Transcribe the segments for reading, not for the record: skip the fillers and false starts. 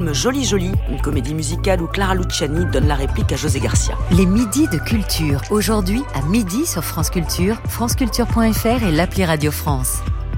film Joli Joli, une comédie musicale où Clara Luciani donne la réplique à José Garcia. Les midis de culture, aujourd'hui à midi sur France Culture, franceculture.fr et l'appli Radio France.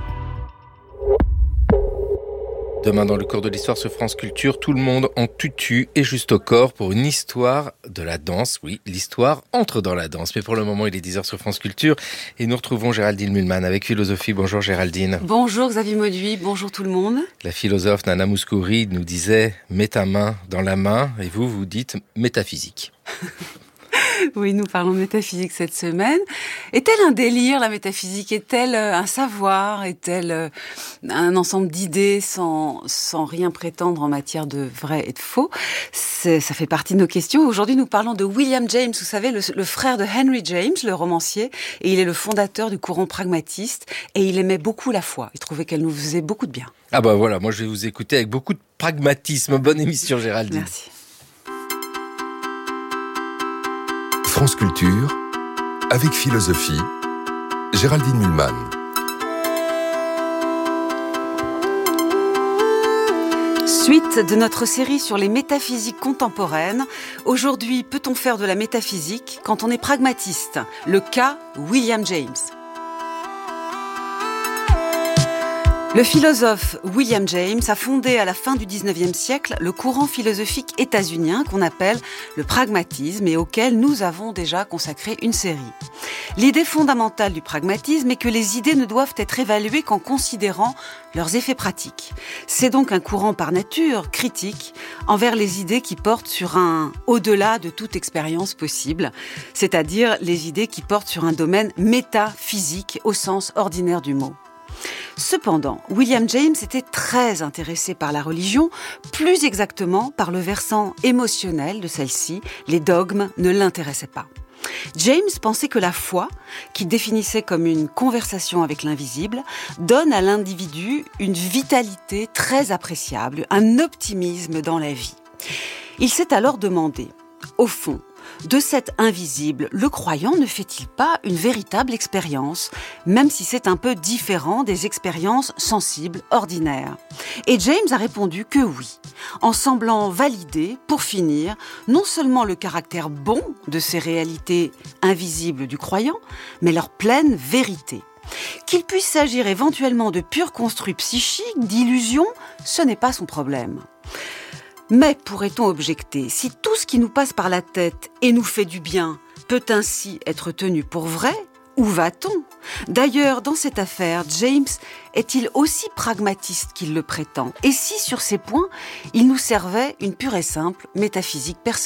Demain, dans le cours de l'histoire sur France Culture, tout le monde en tutu et juste au corps pour une histoire de la danse. Oui, l'histoire entre dans la danse. Mais pour le moment, il est 10h sur France Culture et nous retrouvons Géraldine Mulman avec Philosophie. Bonjour Géraldine. Bonjour Xavier Mauduit, bonjour tout le monde. La philosophe Nana Mouskouri nous disait « mets ta main dans la main » et vous dites « métaphysique ». Oui, nous parlons métaphysique cette semaine. Est-elle un délire, la métaphysique ? Est-elle un savoir ? Est-elle un ensemble d'idées sans rien prétendre en matière de vrai et de faux ? Ça fait partie de nos questions. Aujourd'hui, nous parlons de William James, vous savez, le frère de Henry James, le romancier, et il est le fondateur du courant pragmatiste, et il aimait beaucoup la foi. Il trouvait qu'elle nous faisait beaucoup de bien. Ah bah voilà, moi je vais vous écouter avec beaucoup de pragmatisme. Bonne émission Géraldine. Merci. France Culture, avec Philosophie, Géraldine Mulman. Suite de notre série sur les métaphysiques contemporaines. Aujourd'hui, peut-on faire de la métaphysique quand on est pragmatiste ? Le cas William James. Le philosophe William James a fondé à la fin du XIXe siècle le courant philosophique états-unien qu'on appelle le pragmatisme et auquel nous avons déjà consacré une série. L'idée fondamentale du pragmatisme est que les idées ne doivent être évaluées qu'en considérant leurs effets pratiques. C'est donc un courant par nature critique envers les idées qui portent sur un au-delà de toute expérience possible, c'est-à-dire les idées qui portent sur un domaine métaphysique au sens ordinaire du mot. Cependant, William James était très intéressé par la religion, plus exactement par le versant émotionnel de celle-ci. Les dogmes ne l'intéressaient pas. James pensait que la foi, qu'il définissait comme une conversation avec l'invisible, donne à l'individu une vitalité très appréciable, un optimisme dans la vie. Il s'est alors demandé, au fond, de cet invisible, le croyant ne fait-il pas une véritable expérience, même si c'est un peu différent des expériences sensibles ordinaires ? Et James a répondu que oui, en semblant valider, pour finir, non seulement le caractère bon de ces réalités invisibles du croyant, mais leur pleine vérité. Qu'il puisse s'agir éventuellement de purs construits psychiques, d'illusions, ce n'est pas son problème. Mais pourrait-on objecter, si tout ce qui nous passe par la tête et nous fait du bien peut ainsi être tenu pour vrai, où va-t-on ? D'ailleurs, dans cette affaire, James est-il aussi pragmatiste qu'il le prétend ? Et si, sur ces points, il nous servait une pure et simple métaphysique personnelle ?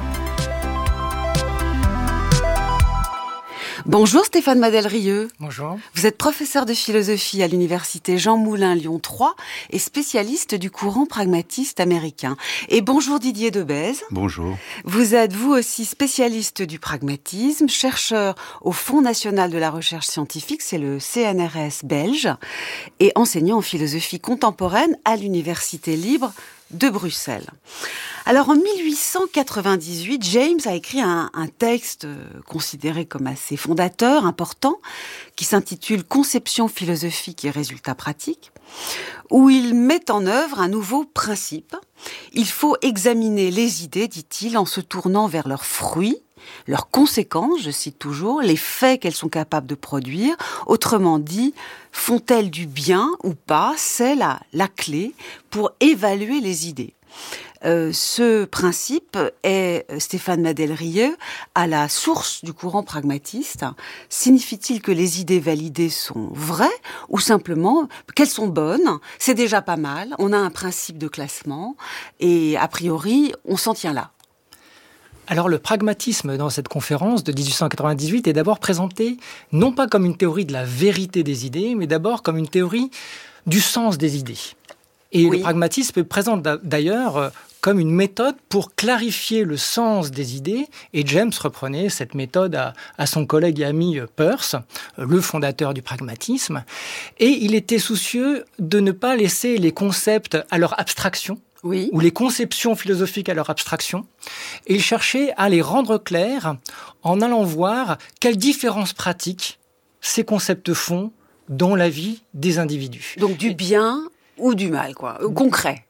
Bonjour Stéphane Madel-Rieu. Bonjour. Vous êtes professeur de philosophie à l'université Jean Moulin Lyon 3 et spécialiste du courant pragmatiste américain. Et bonjour Didier Debèze. Bonjour. Vous êtes vous aussi spécialiste du pragmatisme, chercheur au Fonds national de la recherche scientifique, c'est le CNRS belge, et enseignant en philosophie contemporaine à l'Université libre de Bruxelles. Alors en 1898, James a écrit un texte considéré comme assez fondateur, important, qui s'intitule « Conception philosophique et résultats pratiques », où il met en œuvre un nouveau principe. Il faut examiner les idées, dit-il, en se tournant vers leurs fruits, leurs conséquences, je cite toujours, les faits qu'elles sont capables de produire. Autrement dit, font-elles du bien ou pas ? C'est la clé pour évaluer les idées. Ce principe est, Stéphane Madel-Rieu, à la source du courant pragmatiste. Signifie-t-il que les idées validées sont vraies ou simplement qu'elles sont bonnes ? C'est déjà pas mal, on a un principe de classement et a priori, on s'en tient là. Alors le pragmatisme dans cette conférence de 1898 est d'abord présenté non pas comme une théorie de la vérité des idées, mais d'abord comme une théorie du sens des idées. Et oui. Le pragmatisme présente d'ailleurs comme une méthode pour clarifier le sens des idées. Et James reprenait cette méthode à son collègue et ami Peirce, le fondateur du pragmatisme. Et il était soucieux de ne pas laisser les concepts à leur abstraction, oui, ou les conceptions philosophiques à leur abstraction. Et il cherchait à les rendre clairs en allant voir quelles différences pratiques ces concepts font dans la vie des individus. Donc du bien ou du mal, quoi, concret.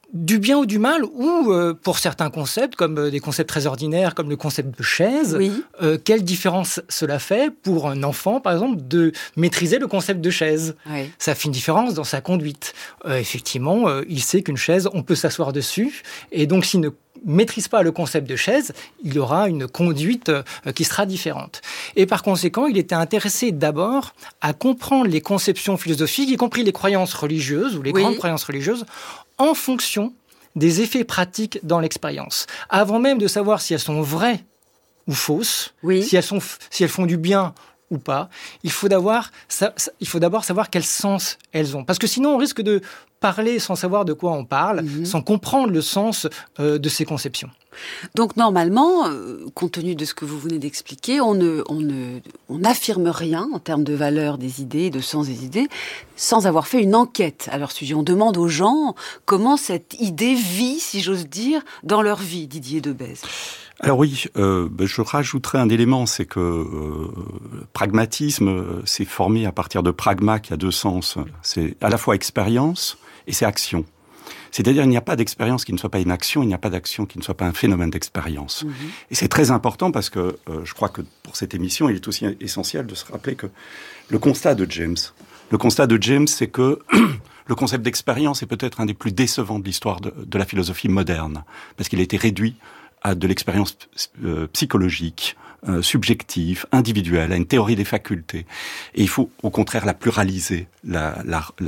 du bien ou du mal, ou pour certains concepts, comme des concepts très ordinaires, comme le concept de chaise, quelle différence cela fait pour un enfant, par exemple, de maîtriser le concept de chaise. Ça fait une différence dans sa conduite. Effectivement, il sait qu'une chaise, on peut s'asseoir dessus, et donc s'il ne maîtrise pas le concept de chaise, il aura une conduite qui sera différente. Et par conséquent, il était intéressé d'abord à comprendre les conceptions philosophiques, y compris les croyances religieuses, ou les grandes croyances religieuses, en fonction des effets pratiques dans l'expérience. Avant même de savoir si elles sont vraies ou fausses, si elles font du bien ou pas, il faut d'abord savoir quel sens elles ont. Parce que sinon, on risque de parler sans savoir de quoi on parle, sans comprendre le sens de ces conceptions. Donc normalement, compte tenu de ce que vous venez d'expliquer, on n'affirme rien en termes de valeur des idées, de sens des idées, sans avoir fait une enquête à leur sujet. On demande aux gens comment cette idée vit, si j'ose dire, dans leur vie, Didier Debèze. Alors oui, je rajouterais un élément, c'est que pragmatisme, c'est formé à partir de pragma qui a deux sens. C'est à la fois expérience et c'est action. C'est-à-dire, il n'y a pas d'expérience qui ne soit pas une action, il n'y a pas d'action qui ne soit pas un phénomène d'expérience. Et c'est très important parce que je crois que pour cette émission, il est aussi essentiel de se rappeler que le constat de James, c'est que le concept d'expérience est peut-être un des plus décevants de l'histoire de la philosophie moderne, parce qu'il a été réduit à de l'expérience psychologique, subjective, individuelle, à une théorie des facultés. Et il faut, au contraire, la pluraliser, la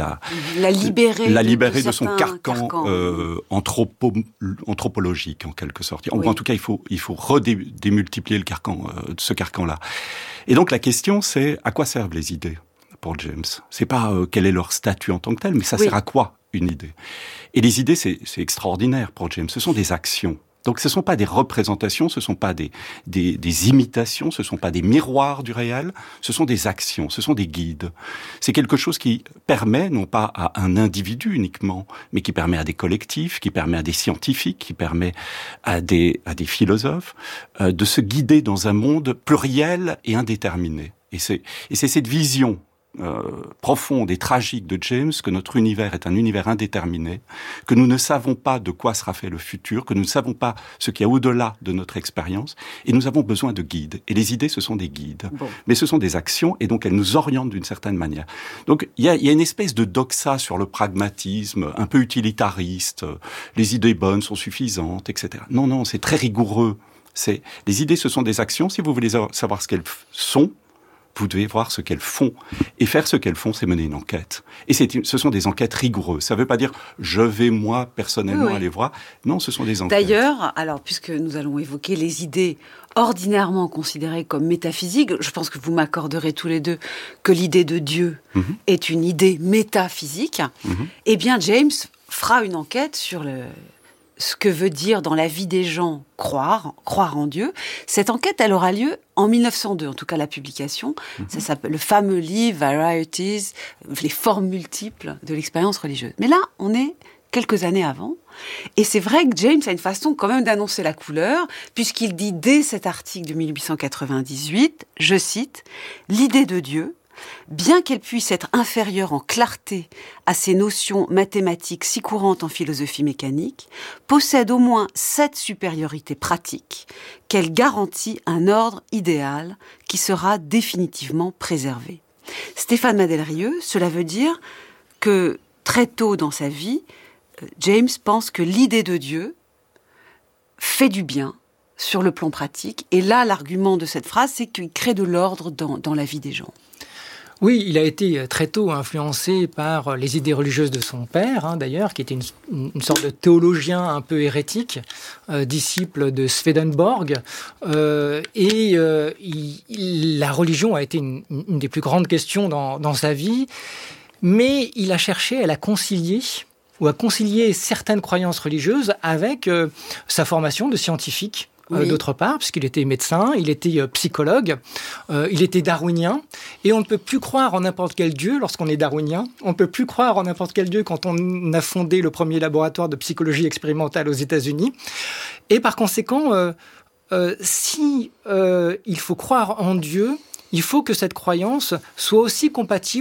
libérer de son carcan anthropologique, en quelque sorte. En tout cas, il faut démultiplier ce carcan-là. Et donc, la question, c'est à quoi servent les idées pour James? C'est pas quel est leur statut en tant que tel, mais ça sert à quoi, une idée? Et les idées, c'est extraordinaire pour James. Ce sont des actions. Donc ce ne sont pas des représentations, ce ne sont pas des imitations, ce ne sont pas des miroirs du réel, ce sont des actions, ce sont des guides. C'est quelque chose qui permet, non pas à un individu uniquement, mais qui permet à des collectifs, qui permet à des scientifiques, qui permet à des philosophes, de se guider dans un monde pluriel et indéterminé. Et c'est cette vision profonde et tragique de James, que notre univers est un univers indéterminé, que nous ne savons pas de quoi sera fait le futur, que nous ne savons pas ce qu'il y a au-delà de notre expérience, et nous avons besoin de guides. Et les idées, ce sont des guides. Mais ce sont des actions, et donc elles nous orientent d'une certaine manière. Donc il y a une espèce de doxa sur le pragmatisme, un peu utilitariste, les idées bonnes sont suffisantes, etc. Non, c'est très rigoureux. Les idées, ce sont des actions. Si vous voulez savoir ce qu'elles sont, vous devez voir ce qu'elles font. Et faire ce qu'elles font, c'est mener une enquête. Et ce sont des enquêtes rigoureuses. Ça ne veut pas dire « je vais, moi, personnellement, aller voir ». Non, ce sont des enquêtes. D'ailleurs, alors, puisque nous allons évoquer les idées ordinairement considérées comme métaphysiques, je pense que vous m'accorderez tous les deux que l'idée de Dieu est une idée métaphysique. Eh bien, James fera une enquête sur ce que veut dire dans la vie des gens croire en Dieu. Cette enquête, elle aura lieu en 1902, en tout cas la publication. Ça s'appelle le fameux livre Varieties, les formes multiples de l'expérience religieuse. Mais là, on est quelques années avant. Et c'est vrai que James a une façon quand même d'annoncer la couleur, puisqu'il dit dès cet article de 1898, je cite, « L'idée de Dieu, bien qu'elle puisse être inférieure en clarté à ces notions mathématiques si courantes en philosophie mécanique, possède au moins cette supériorité pratique qu'elle garantit un ordre idéal qui sera définitivement préservé. » Stéphane Madelrieux, cela veut dire que très tôt dans sa vie, James pense que l'idée de Dieu fait du bien sur le plan pratique. Et là, l'argument de cette phrase, c'est qu'il crée de l'ordre dans la vie des gens. Oui, il a été très tôt influencé par les idées religieuses de son père, d'ailleurs, qui était une sorte de théologien un peu hérétique, disciple de Swedenborg. La religion a été une des plus grandes questions dans sa vie, mais il a cherché à la concilier, ou à concilier certaines croyances religieuses avec sa formation de scientifique. D'autre part, puisqu'il était médecin, il était psychologue, il était darwinien, et on ne peut plus croire en n'importe quel dieu lorsqu'on est darwinien, on ne peut plus croire en n'importe quel dieu quand on a fondé le premier laboratoire de psychologie expérimentale aux États-Unis, et par conséquent, si il faut croire en Dieu, il faut que cette croyance soit aussi compatible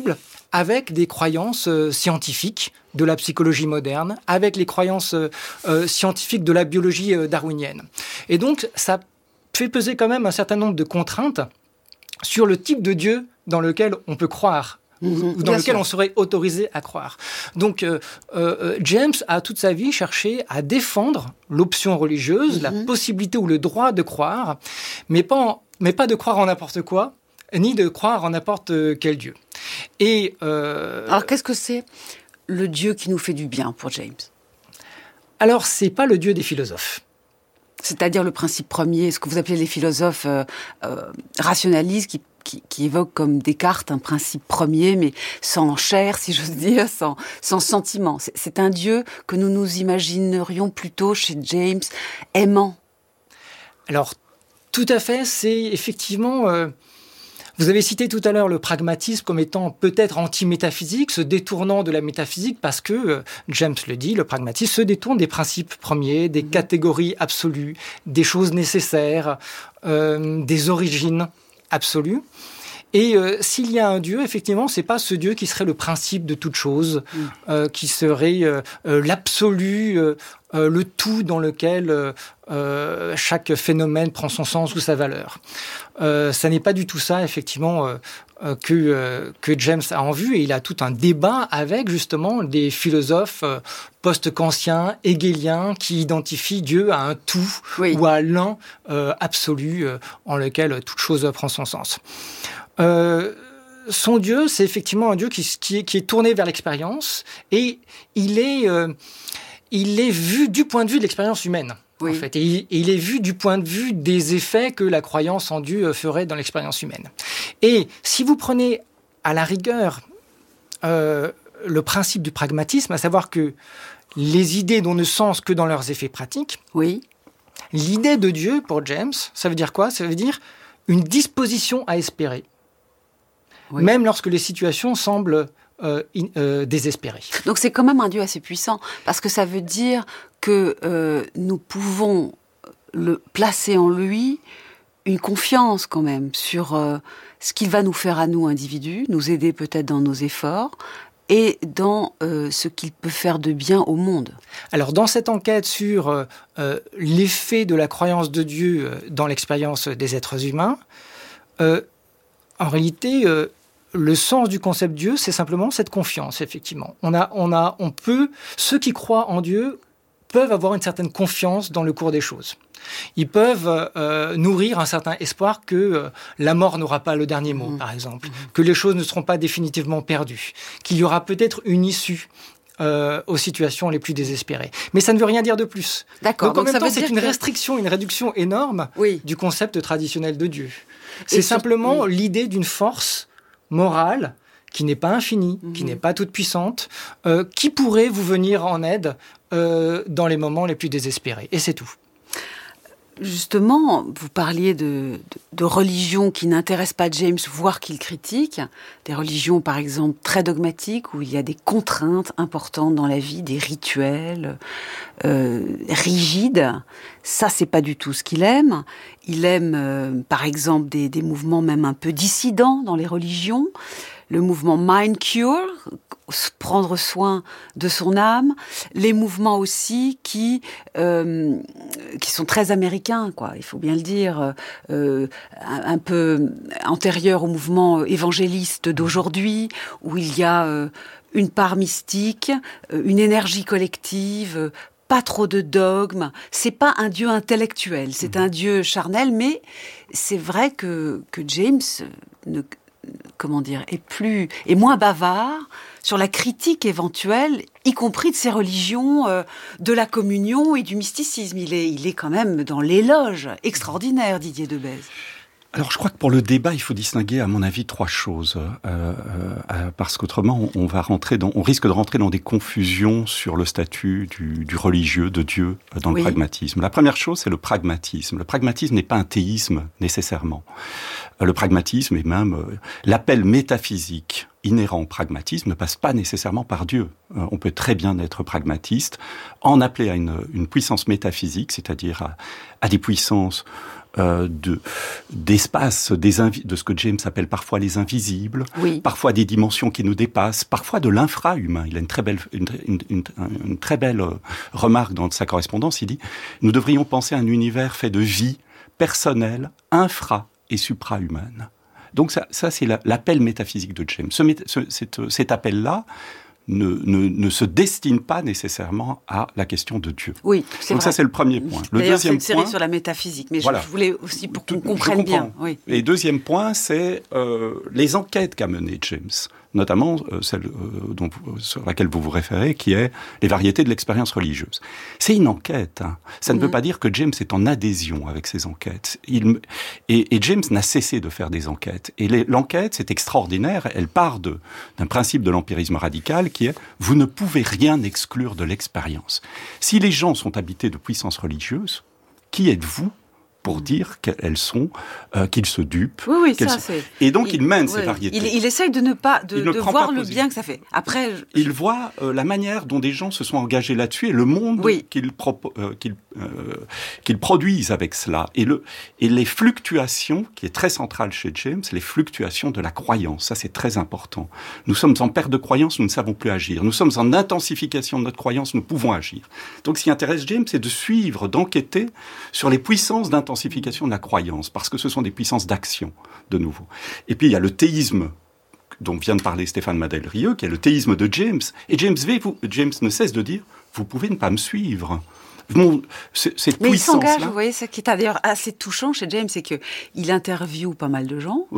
avec des croyances scientifiques de la psychologie moderne, avec les croyances scientifiques de la biologie darwinienne. Et donc, ça fait peser quand même un certain nombre de contraintes sur le type de Dieu dans lequel on peut croire, ou dans lequel on serait autorisé à croire. Donc, James a toute sa vie cherché à défendre l'option religieuse, la possibilité ou le droit de croire, mais pas de croire en n'importe quoi, ni de croire en n'importe quel Dieu. Et alors, qu'est-ce que c'est le Dieu qui nous fait du bien pour James? Alors, c'est pas le Dieu des philosophes. C'est-à-dire le principe premier, ce que vous appelez les philosophes rationalistes qui évoquent comme Descartes un principe premier, mais sans chair, si j'ose dire, sans sentiment. C'est un Dieu que nous imaginerions plutôt chez James aimant. Alors, tout à fait, c'est effectivement... Vous avez cité tout à l'heure le pragmatisme comme étant peut-être anti-métaphysique, se détournant de la métaphysique, parce que, James le dit, le pragmatisme se détourne des principes premiers, des catégories absolues, des choses nécessaires, des origines absolues. Et s'il y a un Dieu, effectivement, c'est pas ce Dieu qui serait le principe de toute chose, qui serait l'absolu, le tout dans lequel chaque phénomène prend son sens ou sa valeur. Ça n'est pas du tout ça, effectivement, que James a en vue, et il a tout un débat avec, justement, des philosophes post-kantiens, hegéliens, qui identifient Dieu à un tout, ou à l'un absolu, en lequel toute chose prend son sens. Son Dieu, c'est effectivement un Dieu qui est tourné vers l'expérience, et il est vu du point de vue de l'expérience humaine. En fait, et il est vu du point de vue des effets que la croyance en Dieu ferait dans l'expérience humaine. Et si vous prenez à la rigueur le principe du pragmatisme, à savoir que les idées n'ont de sens que dans leurs effets pratiques, l'idée de Dieu, pour James, ça veut dire quoi? Ça veut dire une disposition à espérer, même lorsque les situations semblent désespérées. Donc c'est quand même un Dieu assez puissant, parce que ça veut dire que nous pouvons placer en lui une confiance quand même sur ce qu'il va nous faire à nous, individus, nous aider peut-être dans nos efforts, et dans ce qu'il peut faire de bien au monde. Alors, dans cette enquête sur l'effet de la croyance de Dieu dans l'expérience des êtres humains, en réalité, le sens du concept Dieu, c'est simplement cette confiance, effectivement. Ceux qui croient en Dieu peuvent avoir une certaine confiance dans le cours des choses. Ils peuvent nourrir un certain espoir que la mort n'aura pas le dernier mot, par exemple, que les choses ne seront pas définitivement perdues, qu'il y aura peut-être une issue aux situations les plus désespérées. Mais ça ne veut rien dire de plus. D'accord. Donc en même temps, c'est une restriction, une réduction énorme du concept traditionnel de Dieu. C'est simplement l'idée d'une force morale qui n'est pas infinie, qui n'est pas toute puissante, qui pourrait vous venir en aide dans les moments les plus désespérés. Et c'est tout. Justement, vous parliez de religions qui n'intéressent pas James, voire qu'il critique. Des religions, par exemple, très dogmatiques, où il y a des contraintes importantes dans la vie, des rituels rigides. Ça, c'est pas du tout ce qu'il aime. Il aime, par exemple, des mouvements même un peu dissidents dans les religions. Le mouvement Mind Cure, prendre soin de son âme, les mouvements aussi qui sont très américains, quoi. Il faut bien le dire, un peu antérieurs au mouvement évangéliste d'aujourd'hui, où il y a une part mystique, une énergie collective, pas trop de dogmes. C'est pas un Dieu intellectuel, c'est un Dieu charnel, mais c'est vrai que James est moins bavard sur la critique éventuelle, y compris de ces religions, de la communion et du mysticisme. Il est quand même dans l'éloge extraordinaire, Didier Debèze. Alors, je crois que pour le débat, il faut distinguer, à mon avis, trois choses, parce qu'autrement, on risque de rentrer dans des confusions sur le statut du religieux, de Dieu, dans le pragmatisme. La première chose, c'est le pragmatisme. Le pragmatisme n'est pas un théisme, nécessairement. Le pragmatisme est même l'appel métaphysique inhérent au pragmatisme ne passe pas nécessairement par Dieu. On peut très bien être pragmatiste, en appeler à une puissance métaphysique, c'est-à-dire à des puissances d'espace, de ce que James appelle parfois les invisibles, parfois des dimensions qui nous dépassent, parfois de l'infra-humain. Il a une très belle remarque dans sa correspondance. Il dit « Nous devrions penser à un univers fait de vie personnelle, infra- et supra-humaine ». Donc ça c'est l'appel métaphysique de James. Cet appel-là ne se destine pas nécessairement à la question de Dieu. Oui, c'est donc vrai. Ça, c'est le premier point. Le D'ailleurs, deuxième c'est une série sur la métaphysique, mais voilà. Je voulais aussi pour qu'on comprenne bien. Oui. Et deuxième point, c'est les enquêtes qu'a menées James, notamment celle sur laquelle vous vous référez, qui est les variétés de l'expérience religieuse. C'est une enquête. Hein. Ça ne veut pas dire que James est en adhésion avec ces enquêtes. Et James n'a cessé de faire des enquêtes. Et l'enquête, c'est extraordinaire. Elle part d'un principe de l'empirisme radical qui est « vous ne pouvez rien exclure de l'expérience ». Si les gens sont habités de puissances religieuses, qui êtes-vous pour dire qu'elles sont, qu'ils se dupent. Oui, ça c'est... Et donc il mène ces variétés. Il essaye de ne pas de voir le bien que ça fait. Après, il voit la manière dont des gens se sont engagés là-dessus et le monde qu'ils produisent avec cela. Et les fluctuations, qui est très centrale chez James, les fluctuations de la croyance. Ça c'est très important. Nous sommes en perte de croyance, nous ne savons plus agir. Nous sommes en intensification de notre croyance, nous pouvons agir. Donc ce qui intéresse James, c'est de suivre, d'enquêter sur les puissances d'intensification de la croyance, parce que ce sont des puissances d'action, de nouveau. Et puis il y a le théisme dont vient de parler Stéphane Madel-Rieu, qui est le théisme de James. Et James ne cesse de dire, vous pouvez ne pas me suivre. Cette mais il s'engage, là. vous voyez, ce qui est d'ailleurs assez touchant chez James, c'est qu'il interviewe pas mal de gens,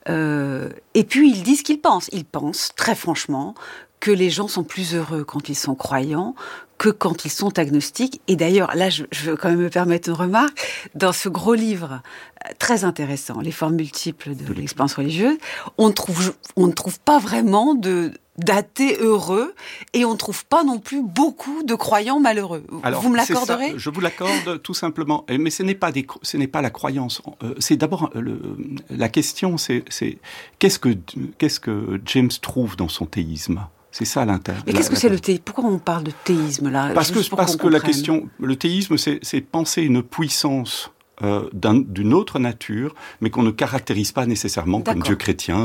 et puis il dit ce qu'il pense. Il pense, très franchement, que les gens sont plus heureux quand ils sont croyants que quand ils sont agnostiques. Et d'ailleurs, là, je veux quand même me permettre une remarque. Dans ce gros livre très intéressant, Les formes multiples de l'expérience religieuse, on ne trouve pas vraiment d'athées heureux et on ne trouve pas non plus beaucoup de croyants malheureux. Alors, vous me l'accorderez ? Je vous l'accorde tout simplement. Mais ce n'est pas la croyance. C'est d'abord la question, c'est qu'est-ce que James trouve dans son théisme ? C'est ça l'intérêt. Mais qu'est-ce que c'est le théisme ? Pourquoi on parle de théisme là ? Parce que la question, le théisme, c'est penser une puissance d'une autre nature, mais qu'on ne caractérise pas nécessairement comme Dieu chrétien.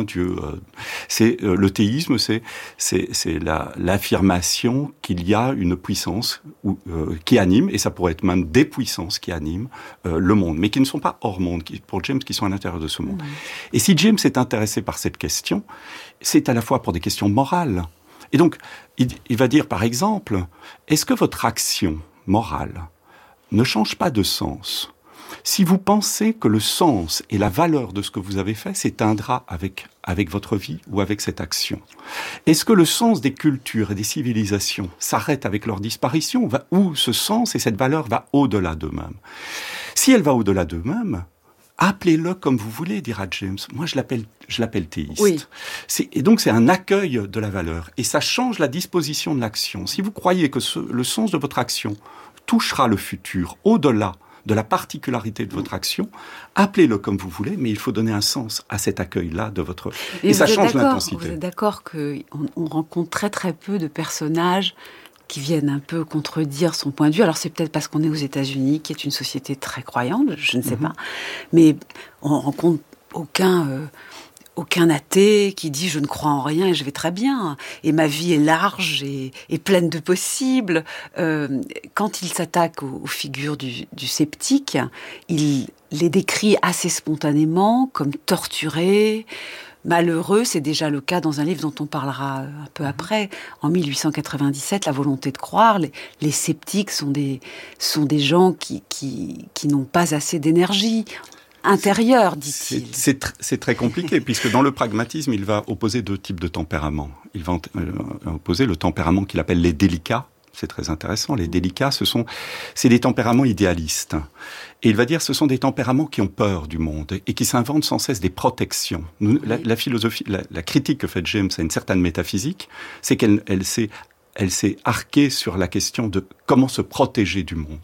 Le théisme, c'est l'affirmation qu'il y a une puissance qui anime, et ça pourrait être même des puissances qui animent le monde, mais qui ne sont pas hors monde, pour James, qui sont à l'intérieur de ce monde. Et si James est intéressé par cette question, c'est à la fois pour des questions morales. Et donc, il va dire, par exemple, est-ce que votre action morale ne change pas de sens si vous pensez que le sens et la valeur de ce que vous avez fait s'éteindra avec votre vie ou avec cette action? Est-ce que le sens des cultures et des civilisations s'arrête avec leur disparition, ou ce sens et cette valeur va au-delà d'eux-mêmes? Si elle va au-delà d'eux-mêmes, appelez-le comme vous voulez, dira James. Moi, je l'appelle théiste. Oui. Et donc, c'est un accueil de la valeur. Et ça change la disposition de l'action. Si vous croyez que le sens de votre action touchera le futur au-delà de la particularité de votre action, appelez-le comme vous voulez, mais il faut donner un sens à cet accueil-là de votre... Et ça change l'intensité. Vous êtes d'accord qu'on rencontre très très peu de personnages qui viennent un peu contredire son point de vue. Alors c'est peut-être parce qu'on est aux États-Unis, qui est une société très croyante, je ne sais pas, mais on rencontre aucun athée qui dit « je ne crois en rien et je vais très bien, et ma vie est large et pleine de possibles ». Quand il s'attaque aux figures du sceptique, il les décrit assez spontanément comme torturés, malheureux. C'est déjà le cas dans un livre dont on parlera un peu après. En 1897, La volonté de croire, les sceptiques sont des gens qui n'ont pas assez d'énergie intérieure, dit-il. C'est très compliqué, puisque dans le pragmatisme, il va opposer deux types de tempéraments. Il va opposer le tempérament qu'il appelle les délicats. C'est très intéressant. Les délicats, c'est des tempéraments idéalistes. Et il va dire, ce sont des tempéraments qui ont peur du monde et qui s'inventent sans cesse des protections. La philosophie, la critique que fait James à une certaine métaphysique, c'est qu'elle s'est arquée sur la question de comment se protéger du monde.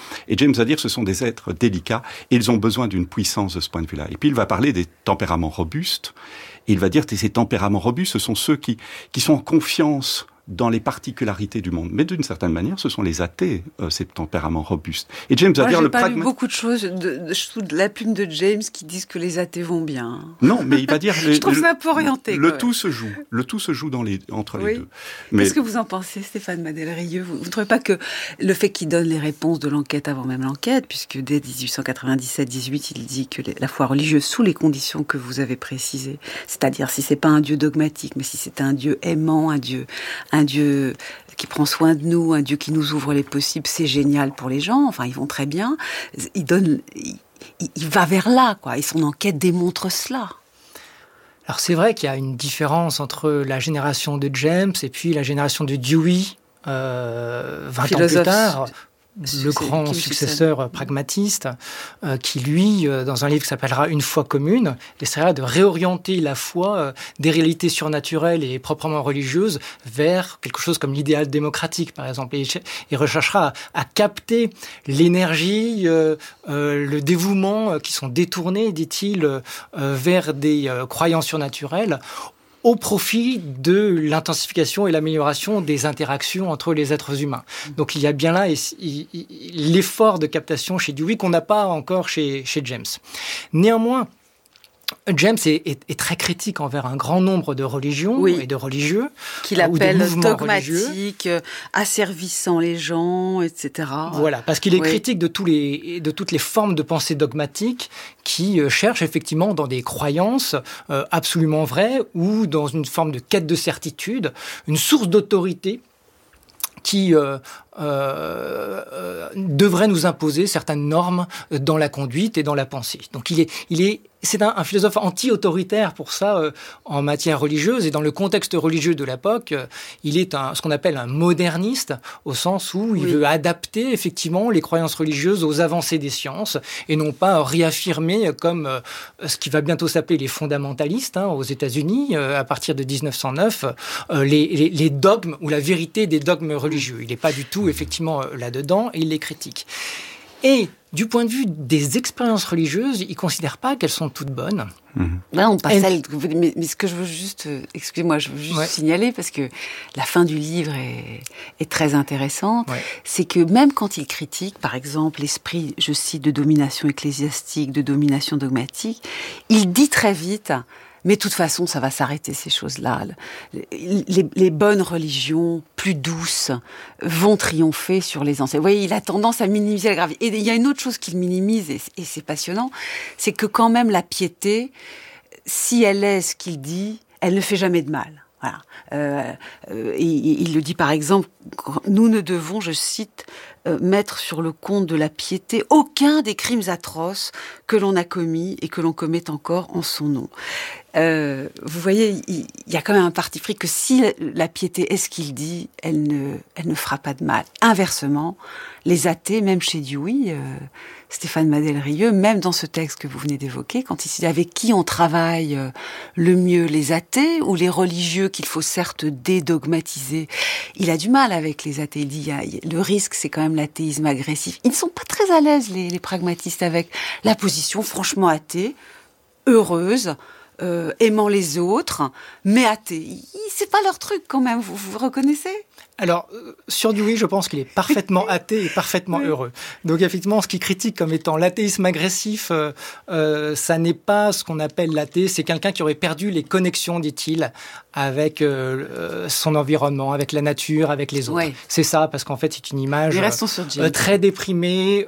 Et James va dire que ce sont des êtres délicats et ils ont besoin d'une puissance de ce point de vue-là. Et puis il va parler des tempéraments robustes. Et il va dire que ces tempéraments robustes, ce sont ceux qui sont en confiance dans les particularités du monde. Mais d'une certaine manière, ce sont les athées, ces tempéraments robustes. Et James va dire le pragmatisme... J'ai pas lu beaucoup de choses sous la plume de James qui disent que les athées vont bien. Non, mais il va dire... Je trouve ça un peu orienté. Le tout se joue. Le tout se joue entre les deux. Mais... Qu'est-ce que vous en pensez, Stéphane Madel-Rieu ? Vous ne trouvez pas que le fait qu'il donne les réponses de l'enquête avant même l'enquête, puisque dès 1897-18, il dit que la foi religieuse, sous les conditions que vous avez précisées, c'est-à-dire si c'est pas un Dieu dogmatique, mais si c'est un Dieu aimant, un Dieu qui prend soin de nous, un Dieu qui nous ouvre les possibles, c'est génial pour les gens. Enfin, ils vont très bien. Il va vers là, quoi. Et son enquête démontre cela. Alors c'est vrai qu'il y a une différence entre la génération de James et puis la génération de Dewey, 20 ans plus tard. Le grand successeur pragmatiste, qui lui, dans un livre qui s'appellera « Une foi commune », essaiera de réorienter la foi des réalités surnaturelles et proprement religieuses vers quelque chose comme l'idéal démocratique, par exemple. Et il recherchera à capter l'énergie, le dévouement qui sont détournés, dit-il, vers des croyances surnaturelles, au profit de l'intensification et l'amélioration des interactions entre les êtres humains. Donc il y a bien là l'effort de captation chez Dewey qu'on n'a pas encore chez James. Néanmoins, James est très critique envers un grand nombre de religions et de religieux. Qu'il appelle dogmatiques, asservissant les gens, etc. Voilà, parce qu'il est critique de toutes les formes de pensée dogmatique qui cherchent effectivement dans des croyances absolument vraies ou dans une forme de quête de certitude, une source d'autorité qui devrait nous imposer certaines normes dans la conduite et dans la pensée. Donc c'est un philosophe anti-autoritaire pour ça en matière religieuse, et dans le contexte religieux de l'époque, il est ce qu'on appelle un moderniste, au sens où il veut adapter effectivement les croyances religieuses aux avancées des sciences et non pas réaffirmer comme ce qui va bientôt s'appeler les fondamentalistes aux États-Unis à partir de 1909 les dogmes ou la vérité des dogmes religieux. Il n'est pas du tout effectivement là-dedans et il les critique. Et du point de vue des expériences religieuses, il ne considère pas qu'elles sont toutes bonnes. Là, on passe mais ce que je veux juste, excusez-moi, je veux juste signaler, parce que la fin du livre est très intéressante, c'est que même quand il critique, par exemple, l'esprit, je cite, de domination ecclésiastique, de domination dogmatique, il dit très vite... Mais de toute façon, ça va s'arrêter, ces choses-là. Les bonnes religions, plus douces, vont triompher sur les anciennes. Vous voyez, il a tendance à minimiser la gravité. Et il y a une autre chose qu'il minimise, et c'est passionnant, c'est que quand même la piété, si elle est ce qu'il dit, elle ne fait jamais de mal. Voilà. Et il le dit par exemple, nous ne devons, je cite, mettre sur le compte de la piété aucun des crimes atroces que l'on a commis et que l'on commet encore en son nom. Vous voyez, il y a quand même un parti pris que si la piété est ce qu'il dit, elle ne fera pas de mal. Inversement, les athées, même chez Dewey, Stéphane Madel-Rieu, même dans ce texte que vous venez d'évoquer, quand il dit avec qui on travaille le mieux, les athées ou les religieux qu'il faut certes dédogmatiser, il a du mal avec les athées. Il dit, le risque, c'est quand même l'athéisme agressif. Ils ne sont pas très à l'aise, les pragmatistes, avec la position franchement athée, heureuse, aimant les autres, mais athée. C'est pas leur truc quand même, vous reconnaissez ? Alors, sur Dewey, je pense qu'il est parfaitement athée et parfaitement heureux. Donc, effectivement, ce qu'il critique comme étant l'athéisme agressif, ça n'est pas ce qu'on appelle l'athée. C'est quelqu'un qui aurait perdu les connexions, dit-il, avec son environnement, avec la nature, avec les autres. Ouais. C'est ça, parce qu'en fait, c'est une image très déprimée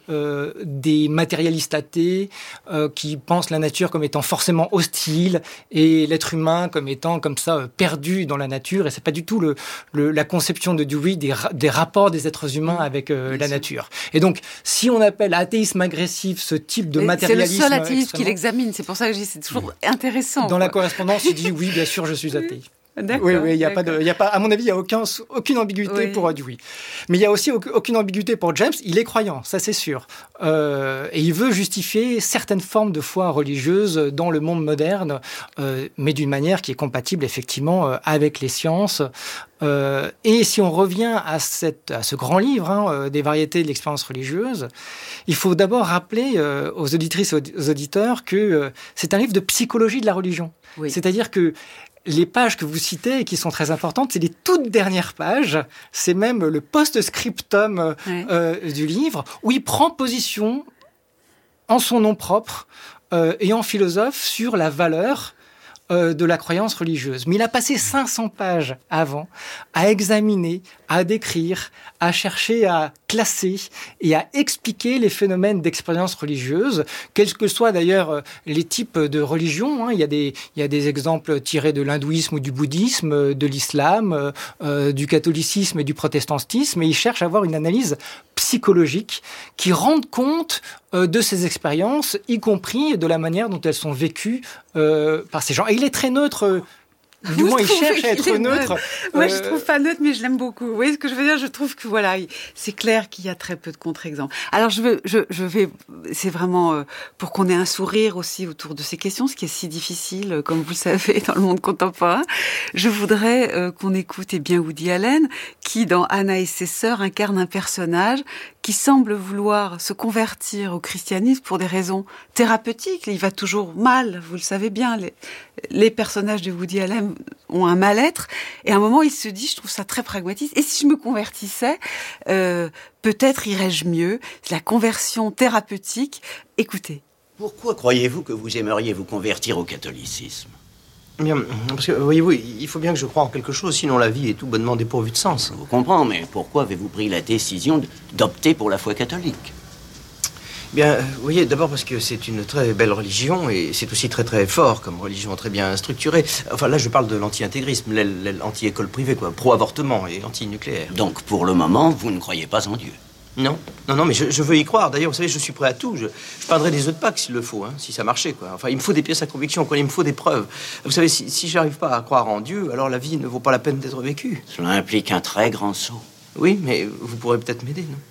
des matérialistes athées qui pensent la nature comme étant forcément hostile et l'être humain comme étant comme ça perdu dans la nature. Et c'est pas du tout la conception de Dewey des rapports des êtres humains avec la nature. Et donc, si on appelle athéisme agressif ce type de matérialisme... C'est le seul athéisme qu'il examine, c'est pour ça que je dis c'est toujours intéressant. Dans la correspondance, il dit oui, bien sûr, je suis athée. D'accord. Oui, il y a pas, à mon avis, il y a aucune ambiguïté pour Dewey. Mais il y a aussi aucune ambiguïté pour James. Il est croyant, ça c'est sûr, et il veut justifier certaines formes de foi religieuse dans le monde moderne, mais d'une manière qui est compatible effectivement avec les sciences. Et si on revient à ce grand livre, des variétés de l'expérience religieuse, il faut d'abord rappeler aux auditrices et aux auditeurs que c'est un livre de psychologie de la religion. Oui. C'est-à-dire que les pages que vous citez et qui sont très importantes, c'est les toutes dernières pages. C'est même le post-scriptum du livre où il prend position en son nom propre et en philosophe sur la valeur de la croyance religieuse. Mais il a passé 500 pages avant à examiner, à décrire, à chercher à classer et à expliquer les phénomènes d'expérience religieuse, quels que soient d'ailleurs les types de religions. Il y a des exemples tirés de l'hindouisme ou du bouddhisme, de l'islam, du catholicisme et du protestantisme, et il cherche à avoir une analyse psychologique qui rende compte de ces expériences, y compris de la manière dont elles sont vécues par ces gens. Et il est très neutre. Du moins, il cherche à être neutre. Moi, je trouve pas neutre, mais je l'aime beaucoup. Vous voyez ce que je veux dire? Je trouve que voilà, c'est clair qu'il y a très peu de contre-exemples. Alors, je vais, c'est vraiment pour qu'on ait un sourire aussi autour de ces questions, ce qui est si difficile, comme vous le savez, dans le monde contemporain. Je voudrais qu'on écoute bien Woody Allen, qui dans Anna et ses sœurs incarne un personnage qui semble vouloir se convertir au christianisme pour des raisons thérapeutiques. Il va toujours mal, vous le savez bien. Les personnages de Woody Allen ont un mal-être. Et à un moment, il se dit, je trouve ça très pragmatique, et si je me convertissais, peut-être irais-je mieux. C'est la conversion thérapeutique. Écoutez. Pourquoi croyez-vous que vous aimeriez vous convertir au catholicisme? Bien, parce que, voyez-vous, il faut bien que je croie en quelque chose, sinon la vie est tout bonnement dépourvue de sens. Je vous comprends, mais pourquoi avez-vous pris la décision d'opter pour la foi catholique? Bien, vous voyez, d'abord parce que c'est une très belle religion, et c'est aussi très très fort comme religion, très bien structurée. Enfin, là, je parle de l'anti-intégrisme, l'aile anti-école privée, quoi, pro-avortement et anti-nucléaire. Donc, pour le moment, vous ne croyez pas en Dieu? Non, mais je veux y croire. D'ailleurs, vous savez, je suis prêt à tout. Je peindrai des œufs de Pâques s'il le faut, si ça marchait, quoi. Enfin, il me faut des pièces à conviction, quoi. Il me faut des preuves. Vous savez, si j'arrive pas à croire en Dieu, alors la vie ne vaut pas la peine d'être vécue. Cela implique un très grand saut. Oui, mais vous pourrez peut-être m'aider, non?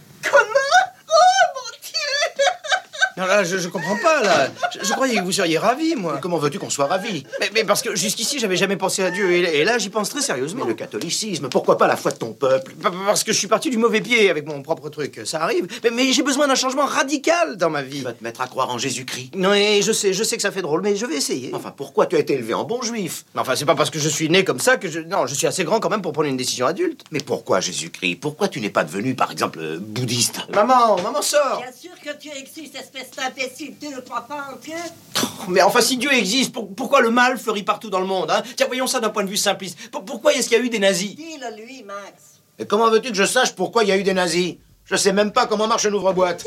Non, là, je comprends pas, là. Je croyais que vous seriez ravi, moi. Comment veux-tu qu'on soit ravi? Mais parce que jusqu'ici, j'avais jamais pensé à Dieu. Et là, j'y pense très sérieusement. Mais le catholicisme, pourquoi pas la foi de ton peuple? Parce que je suis parti du mauvais pied avec mon propre truc. Ça arrive. Mais j'ai besoin d'un changement radical dans ma vie. Tu vas te mettre à croire en Jésus-Christ? Non, et je sais que ça fait drôle, mais je vais essayer. Enfin, pourquoi tu as été élevé en bon juif? Enfin, c'est pas parce que je suis né comme ça que Non, je suis assez grand quand même pour prendre une décision adulte. Mais pourquoi Jésus-Christ? Pourquoi tu n'es pas devenu, par exemple, bouddhiste? Maman, sort! Bien sûr que Dieu existe, espèce d'imbécile. Tu ne crois pas en Dieu? Mais enfin, si Dieu existe, pourquoi le mal fleurit partout dans le monde, Tiens, voyons ça d'un point de vue simpliste. Pourquoi est-ce qu'il y a eu des nazis? Dis-le lui, Max. Et comment veux-tu que je sache pourquoi il y a eu des nazis? Je sais même pas comment marche un ouvre-boîte.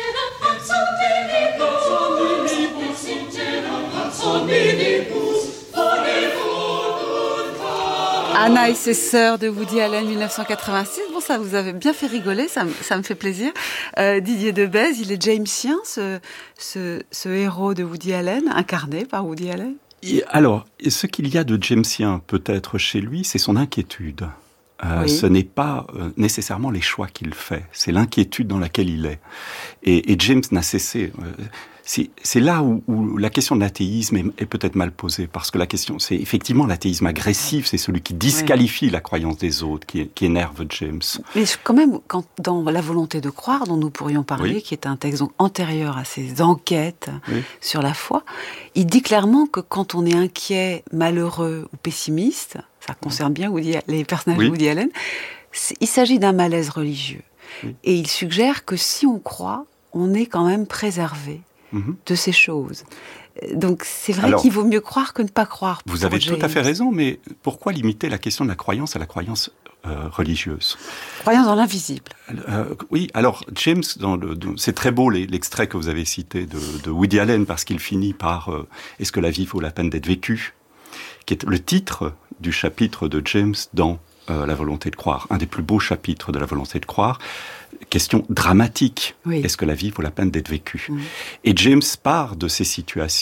Anna et ses sœurs de Woody Allen, 1986. Bon, ça vous avait bien fait rigoler, ça me fait plaisir. Didier Debèze, il est jamesien, ce héros de Woody Allen, incarné par Woody Allen. Alors, ce qu'il y a de jamesien peut-être chez lui, c'est son inquiétude. Oui. Ce n'est pas nécessairement les choix qu'il fait, c'est l'inquiétude dans laquelle il est. Et James n'a cessé... C'est là où la question de l'athéisme est peut-être mal posée, parce que la question, c'est effectivement l'athéisme agressif, c'est celui qui disqualifie la croyance des autres, qui énerve James. Mais quand même, dans La volonté de croire, dont nous pourrions parler, qui est un texte donc antérieur à ces enquêtes sur la foi, il dit clairement que quand on est inquiet, malheureux ou pessimiste, ça concerne bien les personnages de Woody Allen, il s'agit d'un malaise religieux. Et il suggère que si on croit, on est quand même préservé de ces choses. Donc c'est vrai qu'il vaut mieux croire que ne pas croire. Vous avez tout à fait raison, mais pourquoi limiter la question de la croyance à la croyance religieuse? Croyance dans l'invisible. Oui, alors James, c'est très beau l'extrait que vous avez cité de Woody Allen, parce qu'il finit par « Est-ce que la vie vaut la peine d'être vécue ?» qui est le titre du chapitre de James dans La volonté de croire, un des plus beaux chapitres de La volonté de croire. Question dramatique. Est-ce que la vie vaut la peine d'être vécue? Et James part de ces situations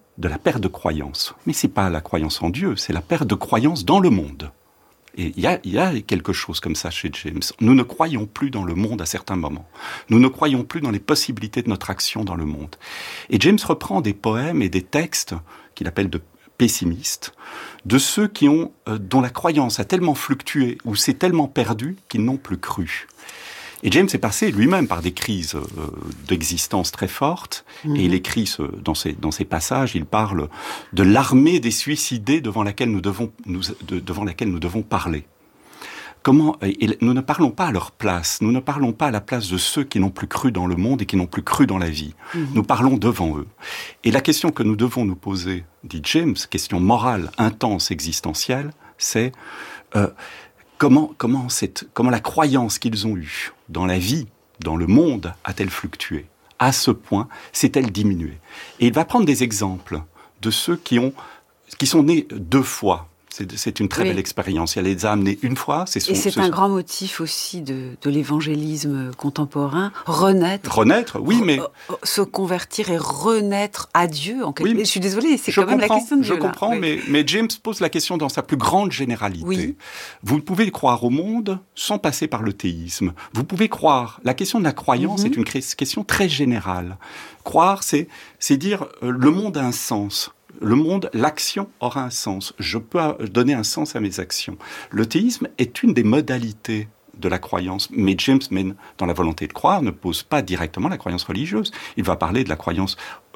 de la perte de croyance. Mais c'est pas la croyance en Dieu, c'est la perte de croyance dans le monde. Et il y a quelque chose comme ça chez James. Nous ne croyons plus dans le monde à certains moments. Nous ne croyons plus dans les possibilités de notre action dans le monde. Et James reprend des poèmes et des textes qu'il appelle de pessimistes, de ceux qui ont, dont la croyance a tellement fluctué ou s'est tellement perdue qu'ils n'ont plus cru. Et James est passé lui-même par des crises d'existence très fortes, et il écrit dans ses passages, il parle de l'armée des suicidés devant laquelle nous devons parler. Et nous ne parlons pas à leur place, nous ne parlons pas à la place de ceux qui n'ont plus cru dans le monde et qui n'ont plus cru dans la vie. Nous parlons devant eux. Et la question que nous devons nous poser, dit James, question morale, intense, existentielle, c'est comment la croyance qu'ils ont eue dans la vie, dans le monde, a-t-elle fluctué? À ce point, s'est-elle diminuée? Et il va prendre des exemples de ceux qui sont nés 2 fois. C'est une très belle expérience. Elle les a amenés une fois. C'est un grand motif aussi de l'évangélisme contemporain. Renaître, oui, mais... Se convertir et renaître à Dieu. Je suis désolée, c'est quand même la question de Dieu. Je comprends, mais James pose la question dans sa plus grande généralité. Oui. Vous pouvez croire au monde sans passer par le théisme. Vous pouvez croire. La question de la croyance est une question très générale. Croire, c'est dire le monde a un sens. Le monde, l'action aura un sens. Je peux donner un sens à mes actions. Le théisme est une des modalités de la croyance, mais James, dans la volonté de croire, ne pose pas directement la croyance religieuse. Il va parler de la croyance,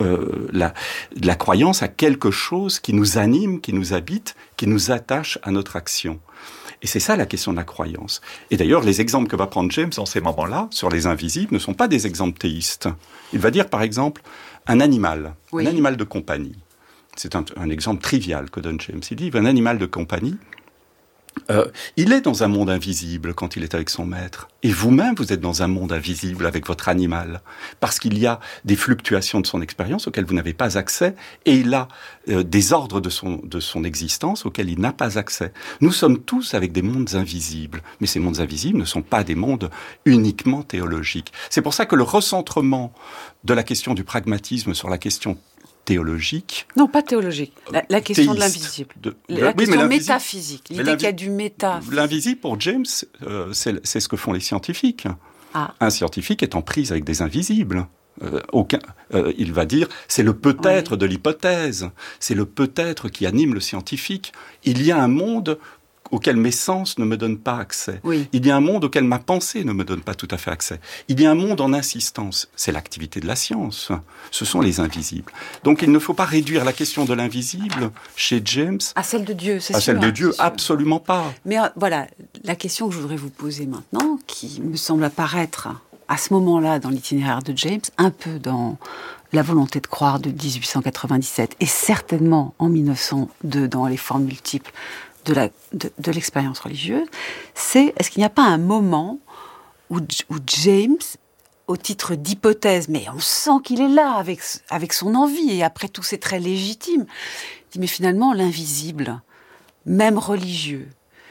de la croyance à quelque chose qui nous anime, qui nous habite, qui nous attache à notre action. Et c'est ça la question de la croyance. Et d'ailleurs, les exemples que va prendre James en ces moments-là, sur les invisibles, ne sont pas des exemples théistes. Il va dire, par exemple, un animal de compagnie. C'est un exemple trivial que donne James. Il dit, un animal de compagnie, il est dans un monde invisible quand il est avec son maître. Et vous-même, vous êtes dans un monde invisible avec votre animal. Parce qu'il y a des fluctuations de son expérience auxquelles vous n'avez pas accès, et il a des ordres de son existence auxquels il n'a pas accès. Nous sommes tous avec des mondes invisibles. Mais ces mondes invisibles ne sont pas des mondes uniquement théologiques. C'est pour ça que le recentrement de la question du pragmatisme sur la question théologique. Non, pas théologique. La question de l'invisible. La question métaphysique. L'idée qu'il y a du méta. L'invisible, pour James, c'est ce que font les scientifiques. Un scientifique est en prise avec des invisibles. Il va dire, c'est le peut-être de l'hypothèse. C'est le peut-être qui anime le scientifique. Il y a un monde auquel mes sens ne me donnent pas accès. Il y a un monde auquel ma pensée ne me donne pas tout à fait accès. Il y a un monde en insistance. C'est l'activité de la science. Ce sont les invisibles. Donc il ne faut pas réduire la question de l'invisible chez James à celle de Dieu, c'est sûr. À celle de Dieu, absolument pas. Mais voilà, la question que je voudrais vous poser maintenant, qui me semble apparaître à ce moment-là dans l'itinéraire de James, un peu dans La volonté de croire de 1897, et certainement en 1902 dans Les formes multiples de l'expérience religieuse, c'est est-ce qu'il n'y a pas un moment où James, au titre d'hypothèse, mais on sent qu'il est là avec son envie, et après tout c'est très légitime, dit mais finalement l'invisible, même religieux,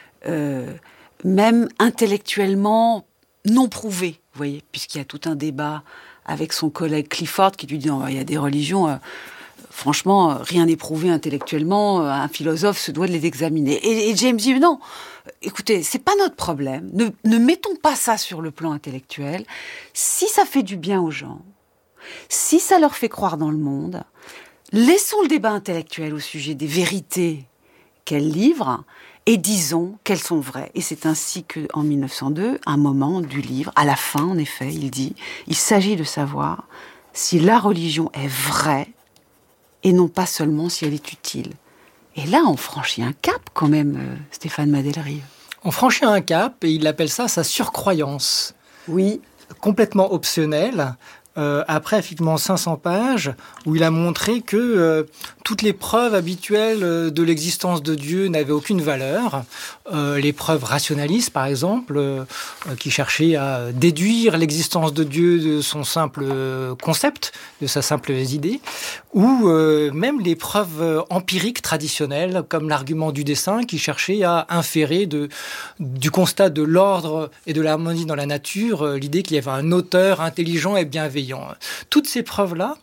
même intellectuellement non prouvé, vous voyez, puisqu'il y a tout un débat avec son collègue Clifford qui lui dit il y a des religions... Franchement, rien n'est prouvé intellectuellement, un philosophe se doit de les examiner. Et James dit, non, écoutez, c'est pas notre problème, ne mettons pas ça sur le plan intellectuel. Si ça fait du bien aux gens, si ça leur fait croire dans le monde, laissons le débat intellectuel au sujet des vérités qu'elles livrent et disons qu'elles sont vraies. Et c'est ainsi qu'en 1902, un moment du livre, à la fin, en effet, il dit, il s'agit de savoir si la religion est vraie, et non pas seulement si elle est utile. Et là, on franchit un cap quand même, Stéphane Madelrive. On franchit un cap, et il appelle ça sa surcroyance. Oui. Complètement optionnelle. Après, effectivement, 500 pages, où il a montré que toutes les preuves habituelles de l'existence de Dieu n'avaient aucune valeur. Les preuves rationalistes, par exemple, qui cherchaient à déduire l'existence de Dieu de son simple concept, de sa simple idée, ou même les preuves empiriques traditionnelles, comme l'argument du dessin, qui cherchait à inférer du constat de l'ordre et de l'harmonie dans la nature, l'idée qu'il y avait un auteur intelligent et bienveillant. Toutes ces preuves-là,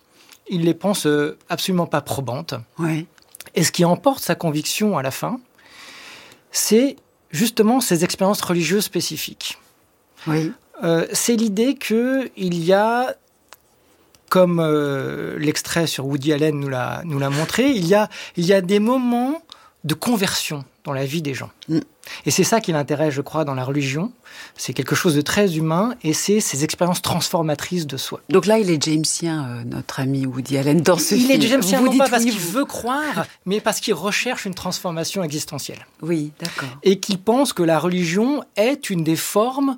il les pense absolument pas probantes. Oui. Et ce qui emporte sa conviction à la fin, c'est justement ces expériences religieuses spécifiques. Oui. C'est l'idée qu'il y a, comme l'extrait sur Woody Allen nous l'a montré, il y a des moments de conversion dans la vie des gens. Et c'est ça qui l'intéresse, je crois, dans la religion. C'est quelque chose de très humain et c'est ces expériences transformatrices de soi. Donc là, il est jamesien, notre ami Woody Allen, dans ce film. Il est jamesien non pas parce qu'il vous veut croire, mais parce qu'il recherche une transformation existentielle. Oui, d'accord. Et qu'il pense que la religion est une des formes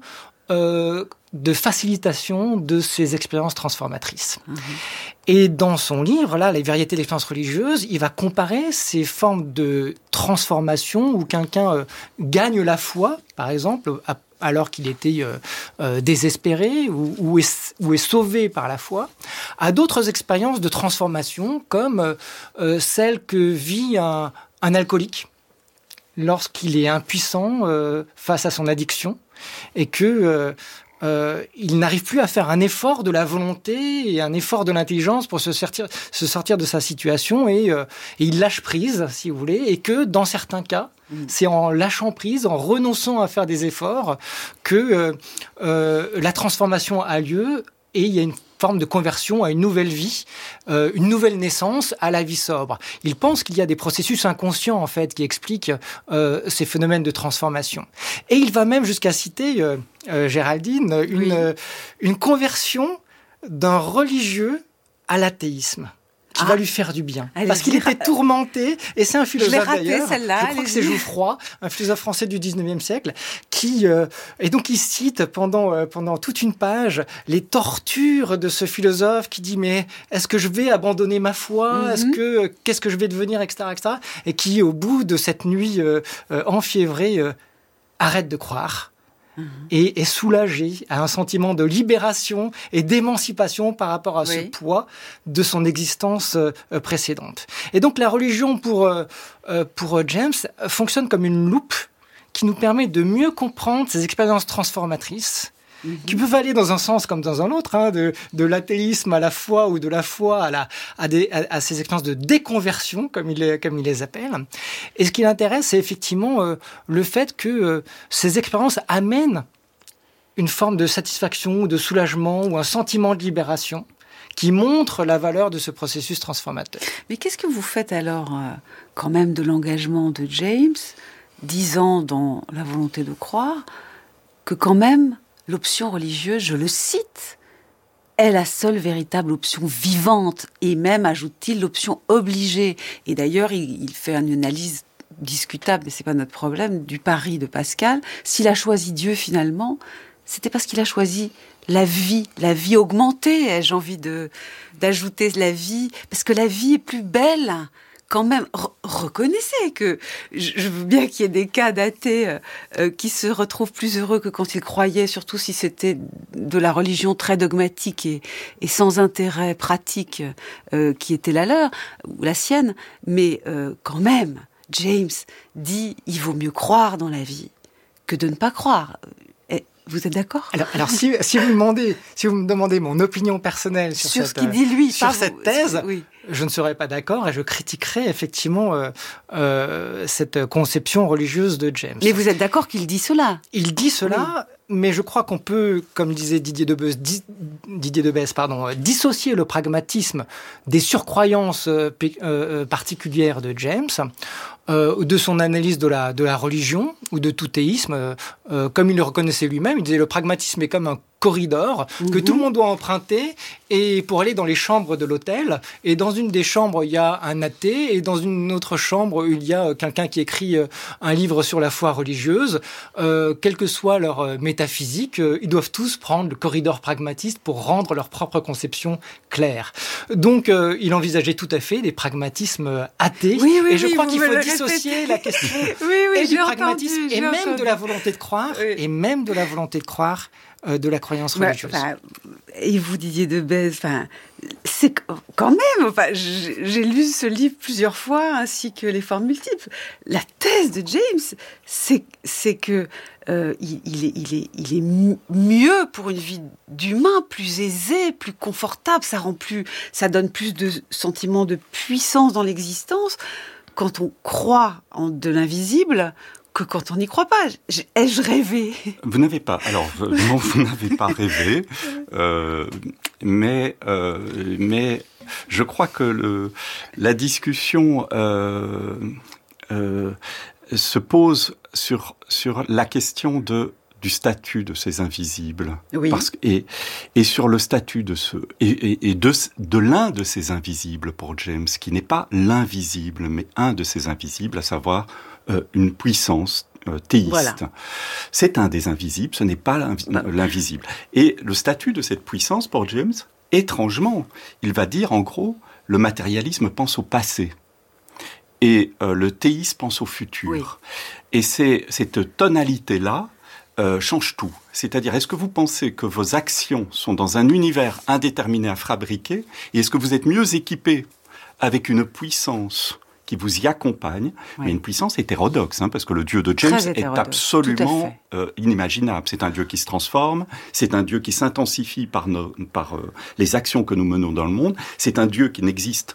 de facilitation de ces expériences transformatrices. Et dans son livre, là, Les variétés de l'expérience religieuse, il va comparer ces formes de transformation où quelqu'un gagne la foi, par exemple, alors qu'il était désespéré ou est sauvé par la foi, à d'autres expériences de transformation, comme celle que vit un alcoolique lorsqu'il est impuissant face à son addiction et que il n'arrive plus à faire un effort de la volonté et un effort de l'intelligence pour se sortir de sa situation et il lâche prise, si vous voulez, et que dans certains cas, c'est en lâchant prise, en renonçant à faire des efforts que la transformation a lieu et il y a une forme de conversion à une nouvelle vie, une nouvelle naissance à la vie sobre. Il pense qu'il y a des processus inconscients, en fait, qui expliquent ces phénomènes de transformation. Et il va même jusqu'à citer, Géraldine, une conversion d'un religieux à l'athéisme, qui va lui faire du bien. Parce qu'il était tourmenté, et c'est un philosophe d'ailleurs, je crois que c'est Jouffroy, un philosophe français du 19e siècle, et donc il cite pendant toute une page les tortures de ce philosophe qui dit « mais est-ce que je vais abandonner ma foi ? Qu'est-ce que je vais devenir » etc. Et qui, au bout de cette nuit enfiévrée, arrête de croire. Et est soulagé, a un sentiment de libération et d'émancipation par rapport à ce poids de son existence précédente. Et donc la religion pour James fonctionne comme une loupe qui nous permet de mieux comprendre ces expériences transformatrices qui peuvent aller dans un sens comme dans un autre, de l'athéisme à la foi ou de la foi à ces expériences de déconversion, comme il les appelle. Et ce qui l'intéresse, c'est effectivement le fait que ces expériences amènent une forme de satisfaction ou de soulagement ou un sentiment de libération qui montre la valeur de ce processus transformateur. Mais qu'est-ce que vous faites alors, quand même, de l'engagement de James, disant dans La volonté de croire, que quand même, l'option religieuse, je le cite, est la seule véritable option vivante et même, ajoute-t-il, l'option obligée. Et d'ailleurs, il fait une analyse discutable, mais c'est pas notre problème, du pari de Pascal. S'il a choisi Dieu finalement, c'était parce qu'il a choisi la vie augmentée, ai-je envie d'ajouter la vie, parce que la vie est plus belle. Quand même, reconnaissez que je veux bien qu'il y ait des cas d'athées qui se retrouvent plus heureux que quand ils croyaient, surtout si c'était de la religion très dogmatique et sans intérêt pratique qui était la leur, ou la sienne. Mais quand même, James dit « il vaut mieux croire dans la vie que de ne pas croire ». Vous êtes d'accord ? Alors si vous me demandez mon opinion personnelle sur ce qu'il dit lui, sur cette thèse, je ne serais pas d'accord et je critiquerais effectivement cette conception religieuse de James. Mais vous êtes d'accord qu'il dit cela ? Il dit cela, mais je crois qu'on peut, comme disait Didier Debès, dissocier le pragmatisme des surcroyances particulières de James, de son analyse de la religion ou de tout théisme, comme il le reconnaissait lui-même. Il disait le pragmatisme est comme un corridor que tout le monde doit emprunter et pour aller dans les chambres de l'hôtel. Et dans une des chambres, il y a un athée et dans une autre chambre, il y a quelqu'un qui écrit un livre sur la foi religieuse. Quelle que soit leur métaphysique, ils doivent tous prendre le corridor pragmatiste pour rendre leur propre conception claire. Donc, il envisageait tout à fait des pragmatismes athées. Et je crois qu'il faut dissocier la question et du pragmatisme et même de la volonté de croire et même de la volonté de croire de la croyance religieuse. Et vous, Didier Debèze, c'est quand même, j'ai lu ce livre plusieurs fois, ainsi que les formes multiples. La thèse de James, c'est que il est mieux pour une vie d'humain, plus aisée, plus confortable. Ça donne plus de sentiments de puissance dans l'existence quand on croit en de l'invisible que quand on n'y croit pas. Ai-je rêvé ? Vous n'avez pas. Alors, non, vous n'avez pas rêvé. Mais je crois que la discussion se pose sur la question du statut de ces invisibles. Oui. Et sur le statut de l'un de ces invisibles pour James, qui n'est pas l'invisible, mais un de ces invisibles, à savoir une puissance théiste. Voilà. C'est un des invisibles, ce n'est pas l'invisible. Et le statut de cette puissance pour James, étrangement, il va dire en gros, le matérialisme pense au passé. Et le théisme pense au futur. Oui. Et cette tonalité-là change tout. C'est-à-dire, est-ce que vous pensez que vos actions sont dans un univers indéterminé à fabriquer ? Et est-ce que vous êtes mieux équipé avec une puissance qui vous y accompagne, mais une puissance hétérodoxe, parce que le Dieu de James est absolument inimaginable. C'est un Dieu qui se transforme, c'est un Dieu qui s'intensifie par les actions que nous menons dans le monde, c'est un Dieu qui n'existe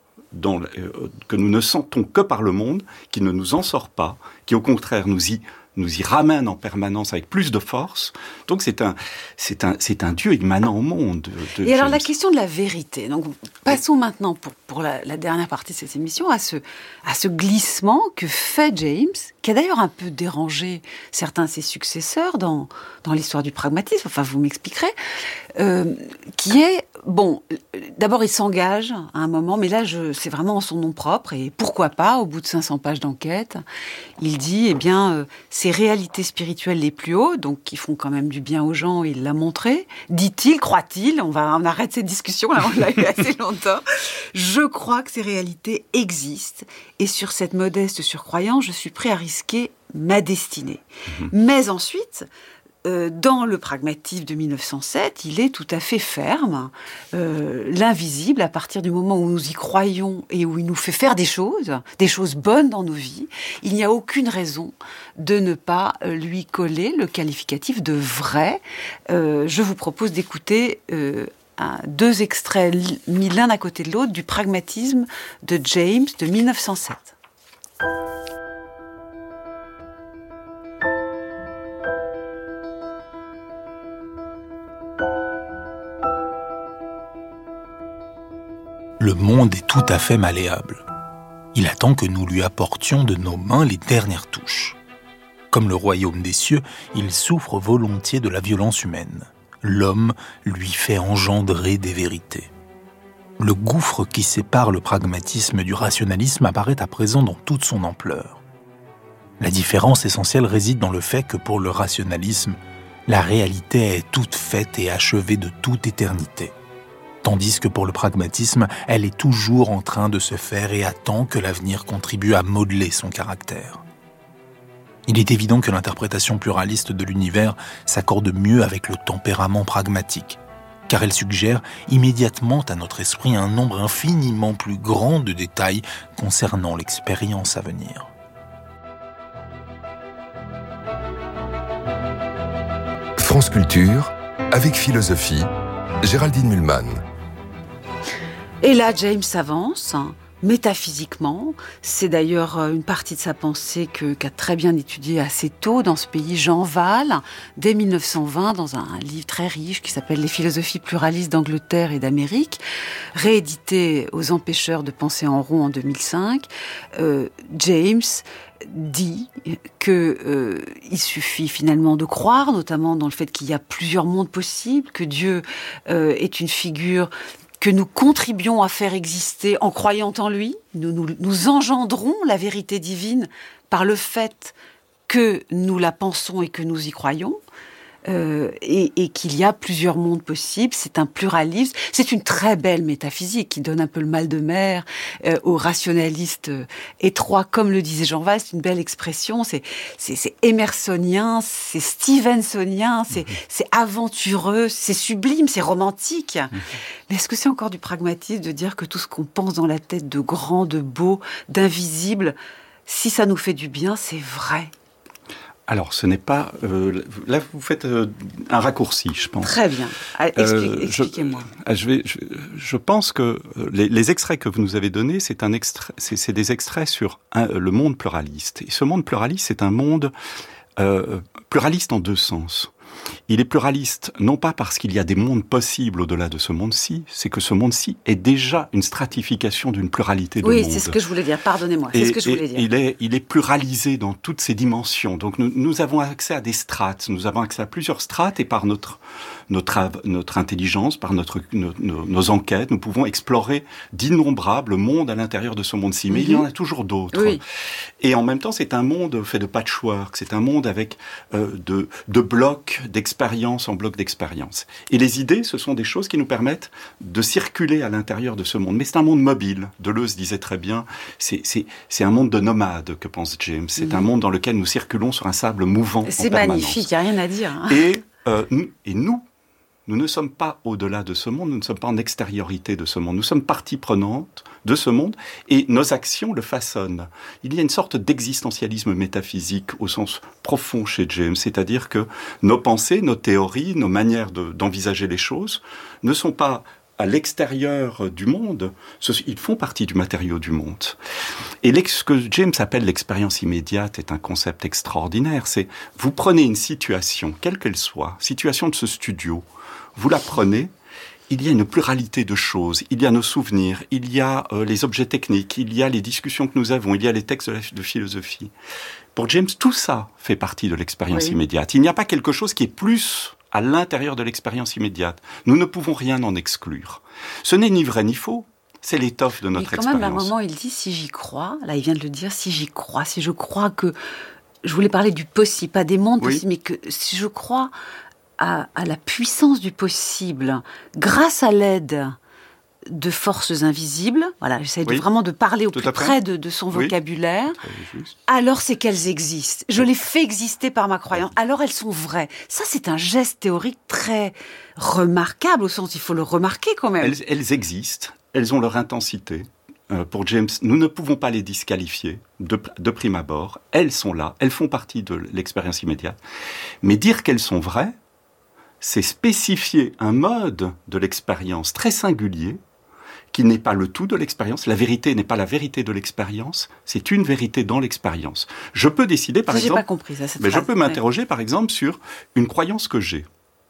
que nous ne sentons que par le monde, qui ne nous en sort pas, qui au contraire nous y ramène en permanence avec plus de force. Donc c'est un Dieu immanent au monde. Et James. Alors la question de la vérité. Donc passons maintenant pour la dernière partie de cette émission à ce glissement que fait James, qui a d'ailleurs un peu dérangé certains de ses successeurs dans l'histoire du pragmatisme. Enfin, vous m'expliquerez. Qui est d'abord il s'engage à un moment, mais là c'est vraiment en son nom propre et pourquoi pas au bout de 500 pages d'enquête, il dit ces réalités spirituelles les plus hautes, donc qui font quand même du bien aux gens, il l'a montré, dit-il, croit-il, on arrête cette discussion là, on l'a eu assez longtemps. Je crois que ces réalités existent et sur cette modeste surcroyance, je suis prêt à risquer ma destinée. Mais ensuite, dans le pragmatisme de 1907, il est tout à fait ferme. L'invisible, à partir du moment où nous y croyons et où il nous fait faire des choses bonnes dans nos vies, il n'y a aucune raison de ne pas lui coller le qualificatif de vrai. Je vous propose d'écouter 2 extraits mis l'un à côté de l'autre du pragmatisme de James de 1907. Le monde est tout à fait malléable. Il attend que nous lui apportions de nos mains les dernières touches. Comme le royaume des cieux, il souffre volontiers de la violence humaine. L'homme lui fait engendrer des vérités. Le gouffre qui sépare le pragmatisme du rationalisme apparaît à présent dans toute son ampleur. La différence essentielle réside dans le fait que pour le rationalisme, la réalité est toute faite et achevée de toute éternité. Tandis que pour le pragmatisme, elle est toujours en train de se faire et attend que l'avenir contribue à modeler son caractère. Il est évident que l'interprétation pluraliste de l'univers s'accorde mieux avec le tempérament pragmatique, car elle suggère immédiatement à notre esprit un nombre infiniment plus grand de détails concernant l'expérience à venir. France Culture, avec philosophie, Géraldine Mühlmann. Et là, James avance, métaphysiquement. C'est d'ailleurs une partie de sa pensée qu'a très bien étudié assez tôt dans ce pays Jean Val, dès 1920, dans un livre très riche qui s'appelle « Les philosophies pluralistes d'Angleterre et d'Amérique », réédité aux Empêcheurs de penser en rond en 2005. James dit que il suffit finalement de croire, notamment dans le fait qu'il y a plusieurs mondes possibles, que Dieu est une figure que nous contribuons à faire exister en croyant en lui. Nous engendrons la vérité divine par le fait que nous la pensons et que nous y croyons. et qu'il y a plusieurs mondes possibles. C'est un pluralisme. C'est une très belle métaphysique qui donne un peu le mal de mer aux rationalistes étroits, comme le disait Jean Valls. C'est une belle expression. C'est émersonien, c'est stevensonien, c'est aventureux, c'est sublime, c'est romantique. Mais est-ce que c'est encore du pragmatisme de dire que tout ce qu'on pense dans la tête de grand, de beau, d'invisible, si ça nous fait du bien, c'est vrai? Alors, ce n'est pas... là, vous faites un raccourci, je pense. Très bien. Expliquez-moi. Je pense que les extraits que vous nous avez donnés, c'est des extraits sur le monde pluraliste. Et ce monde pluraliste, c'est un monde pluraliste en deux sens. Il est pluraliste, non pas parce qu'il y a des mondes possibles au-delà de ce monde-ci, c'est que ce monde-ci est déjà une stratification d'une pluralité de mondes. Oui, c'est ce que je voulais dire, pardonnez-moi, c'est ce que je voulais dire. Il est pluralisé dans toutes ses dimensions. Donc nous avons accès à des strates, nous avons accès à plusieurs strates, et par notre intelligence, par nos enquêtes, nous pouvons explorer d'innombrables mondes à l'intérieur de ce monde-ci. Mais il y en a toujours d'autres. Oui. Et en même temps, c'est un monde fait de patchwork, c'est un monde avec de blocs d'expérience en blocs d'expérience. Et les idées, ce sont des choses qui nous permettent de circuler à l'intérieur de ce monde. Mais c'est un monde mobile. Deleuze disait très bien, c'est un monde de nomades que pense James. C'est un monde dans lequel nous circulons sur un sable mouvant. C'est magnifique, il n'y a rien à dire. Hein. Et nous ne sommes pas au-delà de ce monde, nous ne sommes pas en extériorité de ce monde. Nous sommes partie prenante de ce monde et nos actions le façonnent. Il y a une sorte d'existentialisme métaphysique au sens profond chez James, c'est-à-dire que nos pensées, nos théories, nos manières d'envisager les choses ne sont pas à l'extérieur du monde, ils font partie du matériau du monde. Et ce que James appelle l'expérience immédiate est un concept extraordinaire. C'est, vous prenez une situation, quelle qu'elle soit, situation de ce studio, vous la prenez, il y a une pluralité de choses, il y a nos souvenirs, il y a les objets techniques, il y a les discussions que nous avons, il y a les textes de philosophie. Pour James, tout ça fait partie de l'expérience immédiate. Il n'y a pas quelque chose qui est plus à l'intérieur de l'expérience immédiate. Nous ne pouvons rien en exclure. Ce n'est ni vrai ni faux, c'est l'étoffe de notre expérience. Mais quand même, à un moment, il dit, si j'y crois, là il vient de le dire, si j'y crois, si je crois que... Je voulais parler du possible, pas des mondes possibles, mais que si je crois à la puissance du possible, grâce à l'aide de forces invisibles, voilà, j'essaie vraiment de parler au plus près de son vocabulaire, alors c'est qu'elles existent. Je les fais exister par ma croyance, alors elles sont vraies. Ça, c'est un geste théorique très remarquable, au sens, il faut le remarquer quand même. Elles existent, elles ont leur intensité. Pour James, nous ne pouvons pas les disqualifier de prime abord. Elles sont là, elles font partie de l'expérience immédiate. Mais dire qu'elles sont vraies, c'est spécifier un mode de l'expérience très singulier, qui n'est pas le tout de l'expérience. La vérité n'est pas la vérité de l'expérience, c'est une vérité dans l'expérience. Je peux décider, par exemple... J'ai pas compris ça, cette phrase. Je peux m'interroger, par exemple, sur une croyance que j'ai.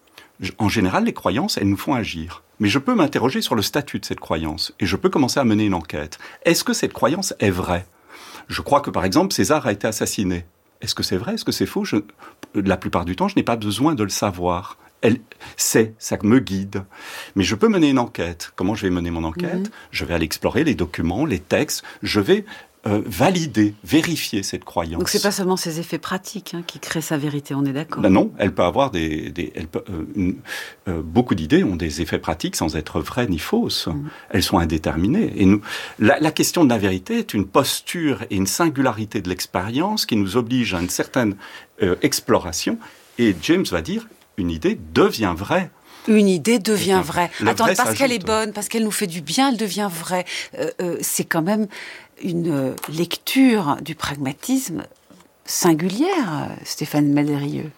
En général, les croyances, elles nous font agir. Mais je peux m'interroger sur le statut de cette croyance, et je peux commencer à mener une enquête. Est-ce que cette croyance est vraie ? Je crois que, par exemple, César a été assassiné. Est-ce que c'est vrai ? Est-ce que c'est faux ? La plupart du temps, je n'ai pas besoin de le savoir. Ça me guide. Mais je peux mener une enquête. Comment je vais mener mon enquête ? Je vais aller explorer les documents, les textes. Je vais valider, vérifier cette croyance. Donc c'est pas seulement ses effets pratiques qui créent sa vérité, on est d'accord ? Non, elle peut avoir beaucoup d'idées ont des effets pratiques sans être vraies ni fausses. Elles sont indéterminées. Et la question de la vérité est une posture et une singularité de l'expérience qui nous oblige à une certaine exploration. Et James va dire, une idée devient vraie. Une idée devient vraie. Attends, parce qu'elle est bonne, parce qu'elle nous fait du bien, elle devient vraie. C'est quand même une lecture du pragmatisme singulière, Stéphane Madérieux.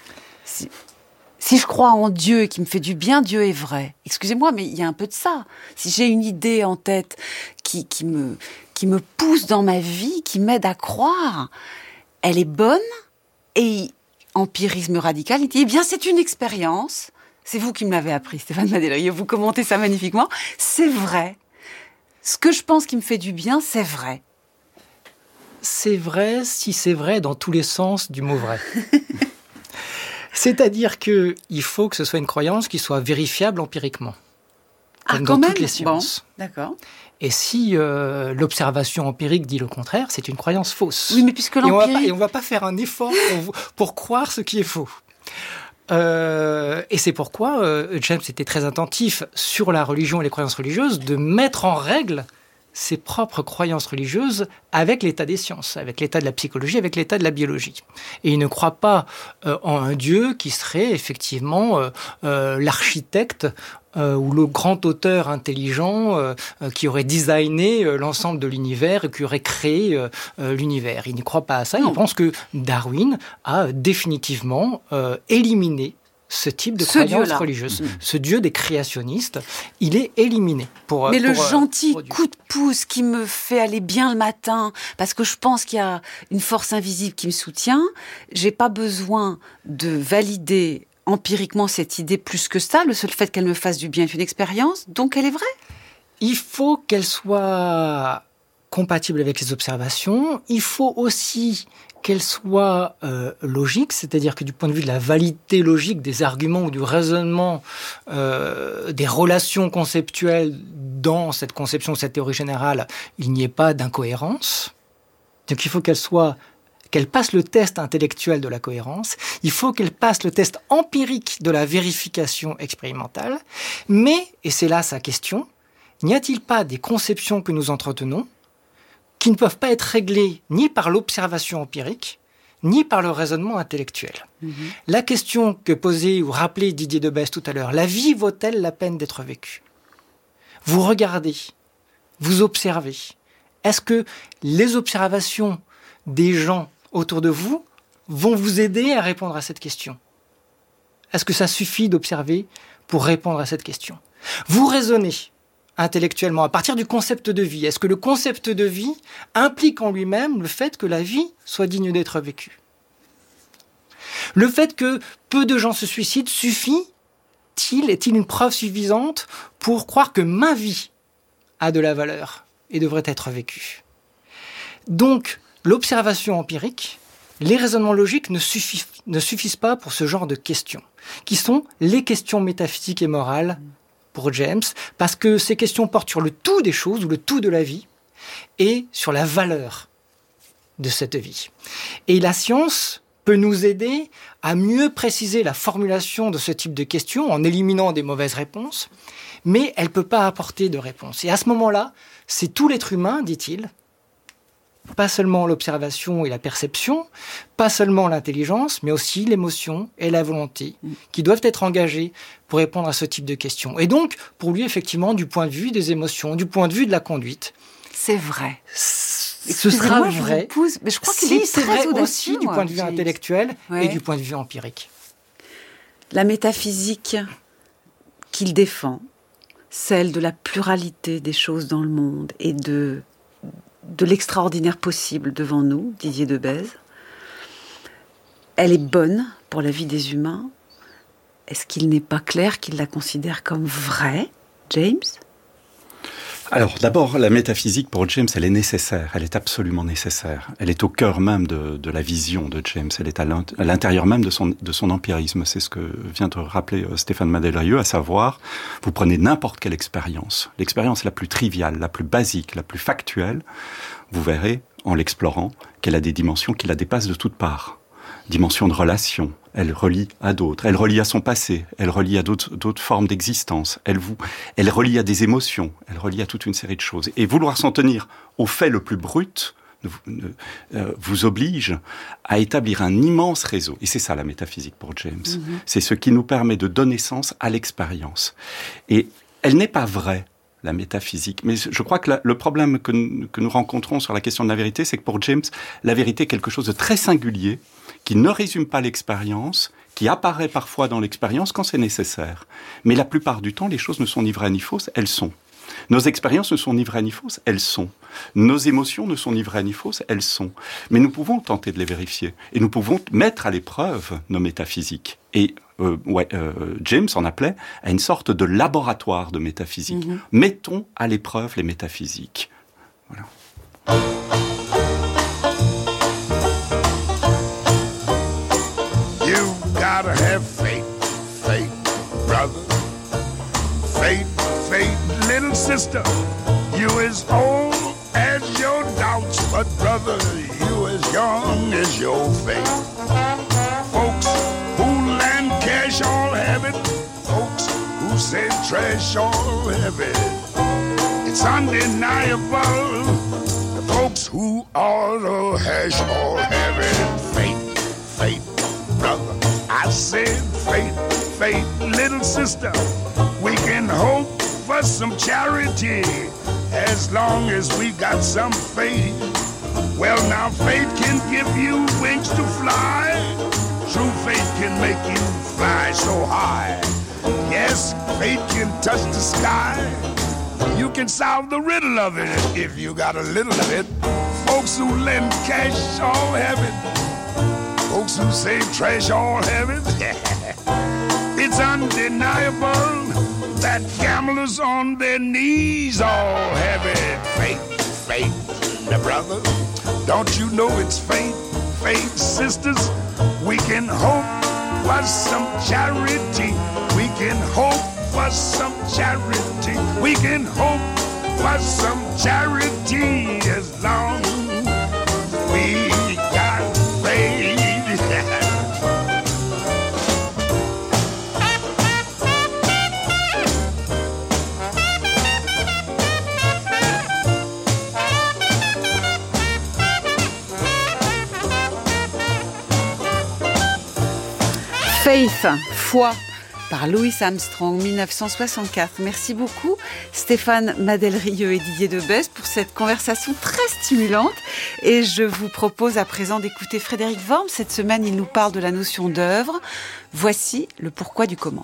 Si je crois en Dieu qui me fait du bien, Dieu est vrai. Excusez-moi, mais il y a un peu de ça. Si j'ai une idée en tête qui me pousse dans ma vie, qui m'aide à croire, elle est bonne. Et empirisme radical, il dit, eh bien, c'est une expérience. C'est vous qui me l'avez appris, Stéphane Madérieux. Vous commentez ça magnifiquement. C'est vrai. Ce que je pense qui me fait du bien, c'est vrai. C'est vrai si c'est vrai dans tous les sens du mot vrai. C'est-à-dire qu'il faut que ce soit une croyance qui soit vérifiable empiriquement. Comme dans toutes les sciences. Bon, d'accord. Et si l'observation empirique dit le contraire, c'est une croyance fausse. Oui, mais puisque l'empirie... Et on ne va pas faire un effort pour croire ce qui est faux. Et c'est pourquoi James était très attentif sur la religion et les croyances religieuses, de mettre en règle ses propres croyances religieuses avec l'état des sciences, avec l'état de la psychologie, avec l'état de la biologie. Et il ne croit pas en un Dieu qui serait effectivement l'architecte ou le grand auteur intelligent qui aurait designé l'ensemble de l'univers et qui aurait créé l'univers. Il n'y croit pas à ça. Il pense que Darwin a définitivement éliminé ce type de croyance religieuse. Ce Dieu des créationnistes, il est éliminé. Mais le gentil coup de pouce qui me fait aller bien le matin, parce que je pense qu'il y a une force invisible qui me soutient, j'ai pas besoin de valider empiriquement cette idée plus que ça. Le seul fait qu'elle me fasse du bien est une expérience, donc elle est vraie. Il faut qu'elle soit compatible avec les observations. Il faut aussi qu'elle soit logique, c'est-à-dire que du point de vue de la validité logique des arguments ou du raisonnement des relations conceptuelles dans cette conception, cette théorie générale, il n'y ait pas d'incohérence. Donc il faut qu'elle passe le test intellectuel de la cohérence, il faut qu'elle passe le test empirique de la vérification expérimentale, mais, et c'est là sa question, n'y a-t-il pas des conceptions que nous entretenons qui ne peuvent pas être réglées ni par l'observation empirique, ni par le raisonnement intellectuel. La question que posait ou rappelait Didier Debès tout à l'heure, la vie vaut-elle la peine d'être vécue ? Vous regardez, vous observez. Est-ce que les observations des gens autour de vous vont vous aider à répondre à cette question ? Est-ce que ça suffit d'observer pour répondre à cette question ? Vous raisonnez intellectuellement, à partir du concept de vie. Est-ce que le concept de vie implique en lui-même le fait que la vie soit digne d'être vécue ? Le fait que peu de gens se suicident est-il une preuve suffisante pour croire que ma vie a de la valeur et devrait être vécue ? Donc, l'observation empirique, les raisonnements logiques ne suffisent pas pour ce genre de questions, qui sont les questions métaphysiques et morales pour James, parce que ces questions portent sur le tout des choses, ou le tout de la vie, et sur la valeur de cette vie. Et la science peut nous aider à mieux préciser la formulation de ce type de questions, en éliminant des mauvaises réponses, mais elle ne peut pas apporter de réponse. Et à ce moment-là, c'est tout l'être humain, dit-il, pas seulement l'observation et la perception, pas seulement l'intelligence, mais aussi l'émotion et la volonté, qui doivent être engagées pour répondre à ce type de questions. Et donc, pour lui, effectivement, du point de vue des émotions, du point de vue de la conduite... C'est vrai. Ce sera vrai, mais je crois si c'est vrai aussi du point de vue intellectuel et du point de vue empirique. La métaphysique qu'il défend, celle de la pluralité des choses dans le monde et de l'extraordinaire possible devant nous, Didier Debès, elle est bonne pour la vie des humains. Est-ce qu'il n'est pas clair qu'il la considère comme vraie, James ? Alors, d'abord, la métaphysique, pour James, elle est nécessaire. Elle est absolument nécessaire. Elle est au cœur même de la vision de James. Elle est à l'intérieur même de son empirisme. C'est ce que vient de rappeler Stéphane Madelrieux, à savoir, vous prenez n'importe quelle expérience, l'expérience la plus triviale, la plus basique, la plus factuelle, vous verrez, en l'explorant, qu'elle a des dimensions qui la dépassent de toutes parts. Dimension de relation, elle relie à d'autres, elle relie à son passé, elle relie à d'autres formes d'existence, elle relie à des émotions, elle relie à toute une série de choses. Et vouloir s'en tenir au fait le plus brut vous oblige à établir un immense réseau. Et c'est ça la métaphysique pour James. C'est ce qui nous permet de donner sens à l'expérience. Et elle n'est pas vraie, la métaphysique. Mais je crois que le problème que nous rencontrons sur la question de la vérité, c'est que pour James, la vérité est quelque chose de très singulier, qui ne résume pas l'expérience, qui apparaît parfois dans l'expérience quand c'est nécessaire. Mais la plupart du temps, les choses ne sont ni vraies ni fausses, elles sont. Nos expériences ne sont ni vraies ni fausses, elles sont. Nos émotions ne sont ni vraies ni fausses, elles sont. Mais nous pouvons tenter de les vérifier. Et nous pouvons mettre à l'épreuve nos métaphysiques. Et James en appelait à une sorte de laboratoire de métaphysique. Mettons à l'épreuve les métaphysiques. Voilà. You gotta have faith, faith, brother. Faith, faith, little sister. You as old as your doubts, but brother, you as young as your faith. Folks who land care trash all have it. Folks who say trash all have it. It's undeniable. The folks who all hash all have it. Fate, fate, brother. I said fate, fate, little sister. We can hope for some charity as long as we got some faith. Well, now faith can give you wings to fly. True faith can make you fly so high. Yes, faith can touch the sky. You can solve the riddle of it if you got a little of it. Folks who lend cash all have it. Folks who save trash all have it. It's undeniable that gamblers on their knees all have it. Faith, faith, the brother. Don't you know it's faith, faith, sisters? We can hope for some charity. We can hope for some charity. We can hope for some charity as long as we got faith. Faith, foi, par Louis Armstrong, 1964. Merci beaucoup Stéphane Madelrieux et Didier Debesse pour cette conversation très stimulante. Et je vous propose à présent d'écouter Frédéric Worms. Cette semaine, il nous parle de la notion d'œuvre. Voici le pourquoi du comment.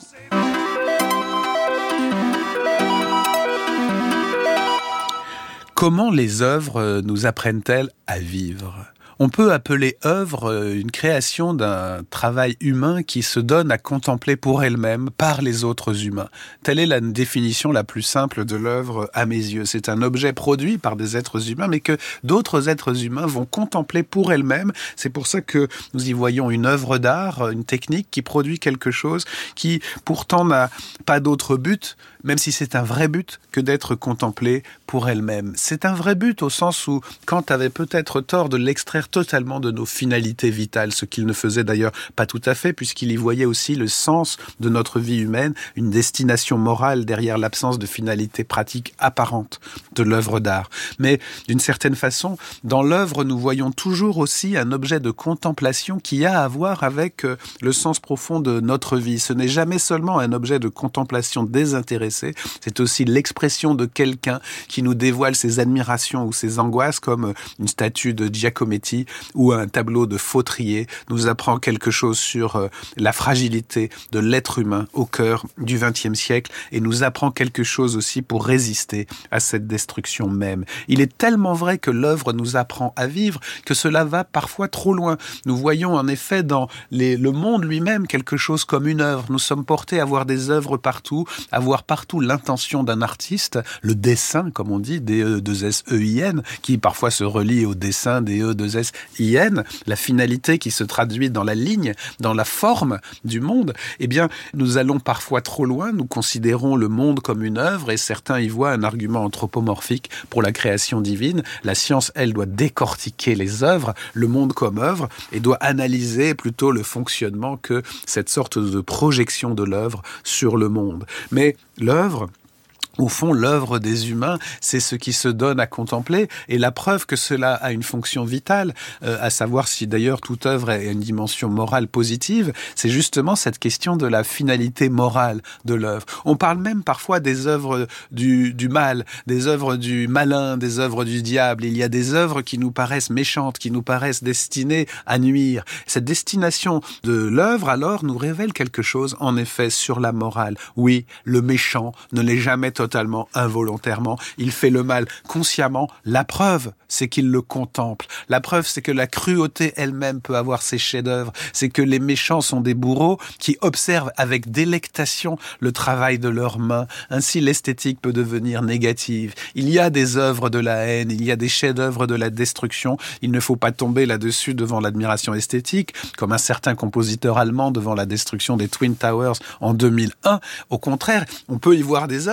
Comment les œuvres nous apprennent-elles à vivre ? On peut appeler œuvre une création d'un travail humain qui se donne à contempler pour elle-même par les autres humains. Telle est la définition la plus simple de l'œuvre à mes yeux. C'est un objet produit par des êtres humains, mais que d'autres êtres humains vont contempler pour elles-mêmes. C'est pour ça que nous y voyons une œuvre d'art, une technique qui produit quelque chose qui pourtant n'a pas d'autre but, même si c'est un vrai but, que d'être contemplé pour elle-même. C'est un vrai but au sens où Kant avait peut-être tort de l'extraire totalement de nos finalités vitales, ce qu'il ne faisait d'ailleurs pas tout à fait, puisqu'il y voyait aussi le sens de notre vie humaine, une destination morale derrière l'absence de finalité pratique apparente de l'œuvre d'art. Mais d'une certaine façon, dans l'œuvre, nous voyons toujours aussi un objet de contemplation qui a à voir avec le sens profond de notre vie. Ce n'est jamais seulement un objet de contemplation désintéressée, c'est aussi l'expression de quelqu'un qui nous dévoile ses admirations ou ses angoisses, comme une statue de Giacometti ou un tableau de Fautrier nous apprend quelque chose sur la fragilité de l'être humain au cœur du XXe siècle et nous apprend quelque chose aussi pour résister à cette destruction même. Il est tellement vrai que l'œuvre nous apprend à vivre que cela va parfois trop loin. Nous voyons en effet dans le monde lui-même quelque chose comme une œuvre. Nous sommes portés à voir des œuvres partout, à voir partout l'intention d'un artiste, le dessin, comme on dit, D-E-2-S-E-I-N, qui parfois se relie au dessin, D-E-2-S-I-N, la finalité qui se traduit dans la ligne, dans la forme du monde. Eh bien, nous allons parfois trop loin, nous considérons le monde comme une œuvre et certains y voient un argument anthropomorphique pour la création divine. La science, elle, doit décortiquer les œuvres, le monde comme œuvre, et doit analyser plutôt le fonctionnement que cette sorte de projection de l'œuvre sur le monde. Mais l'œuvre, au fond, l'œuvre des humains, c'est ce qui se donne à contempler, et la preuve que cela a une fonction vitale, à savoir si d'ailleurs toute œuvre a une dimension morale positive, c'est justement cette question de la finalité morale de l'œuvre. On parle même parfois des œuvres du mal, des œuvres du malin, des œuvres du diable. Il y a des œuvres qui nous paraissent méchantes, qui nous paraissent destinées à nuire. Cette destination de l'œuvre, alors, nous révèle quelque chose, en effet, sur la morale. Oui, le méchant ne l'est jamais totalement involontairement, il fait le mal consciemment. La preuve, c'est qu'il le contemple. La preuve, c'est que la cruauté elle-même peut avoir ses chefs-d'œuvre. C'est que les méchants sont des bourreaux qui observent avec délectation le travail de leurs mains. Ainsi, l'esthétique peut devenir négative. Il y a des œuvres de la haine, il y a des chefs-d'œuvre de la destruction. Il ne faut pas tomber là-dessus devant l'admiration esthétique, comme un certain compositeur allemand devant la destruction des Twin Towers en 2001. Au contraire, on peut y voir des œuvres, mais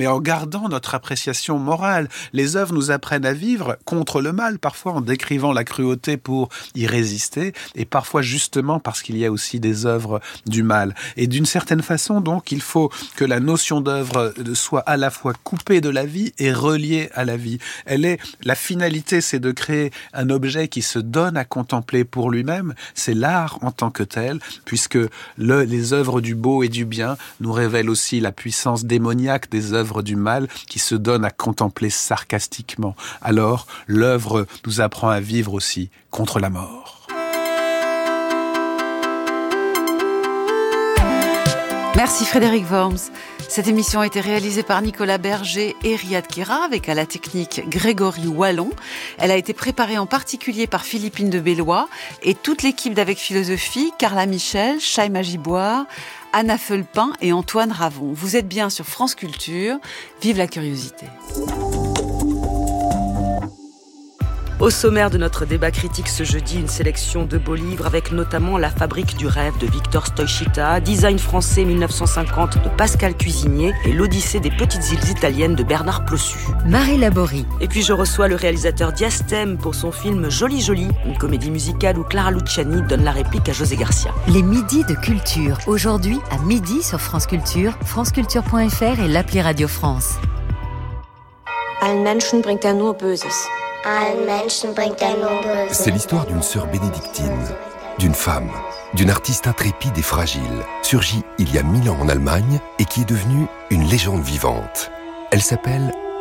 mais en gardant notre appréciation morale. Les œuvres nous apprennent à vivre contre le mal, parfois en décrivant la cruauté pour y résister, et parfois justement parce qu'il y a aussi des œuvres du mal. Et d'une certaine façon, donc, il faut que la notion d'œuvre soit à la fois coupée de la vie et reliée à la vie. La finalité, c'est de créer un objet qui se donne à contempler pour lui-même. C'est l'art en tant que tel, puisque les œuvres du beau et du bien nous révèlent aussi la puissance démoniaque des œuvres du mal qui se donnent à contempler sarcastiquement. Alors, l'œuvre nous apprend à vivre aussi contre la mort. Merci Frédéric Worms. Cette émission a été réalisée par Nicolas Berger et Riyad Kera avec à la technique Grégory Wallon. Elle a été préparée en particulier par Philippine de Bellois et toute l'équipe d'Avec Philosophie, Carla Michel, Chaïma Giboire, Anna Felpin et Antoine Ravon. Vous êtes bien sur France Culture. Vive la curiosité. Au sommaire de notre débat critique ce jeudi, une sélection de beaux livres avec notamment La Fabrique du rêve de Victor Stoichita, Design français 1950 de Pascal Cuisinier et L'Odyssée des petites îles italiennes de Bernard Plossu. Marie Laborie. Et puis je reçois le réalisateur Diastème pour son film Joli Joli, une comédie musicale où Clara Luciani donne la réplique à José Garcia. Les midis de culture, aujourd'hui à midi sur France Culture, franceculture.fr et l'appli Radio France. Allen Menschen bringt nur Böses. C'est l'histoire d'une sœur bénédictine, d'une femme, d'une artiste intrépide et fragile, surgie il y a 1000 ans en Allemagne et qui est devenue une légende vivante. Elle s'appelle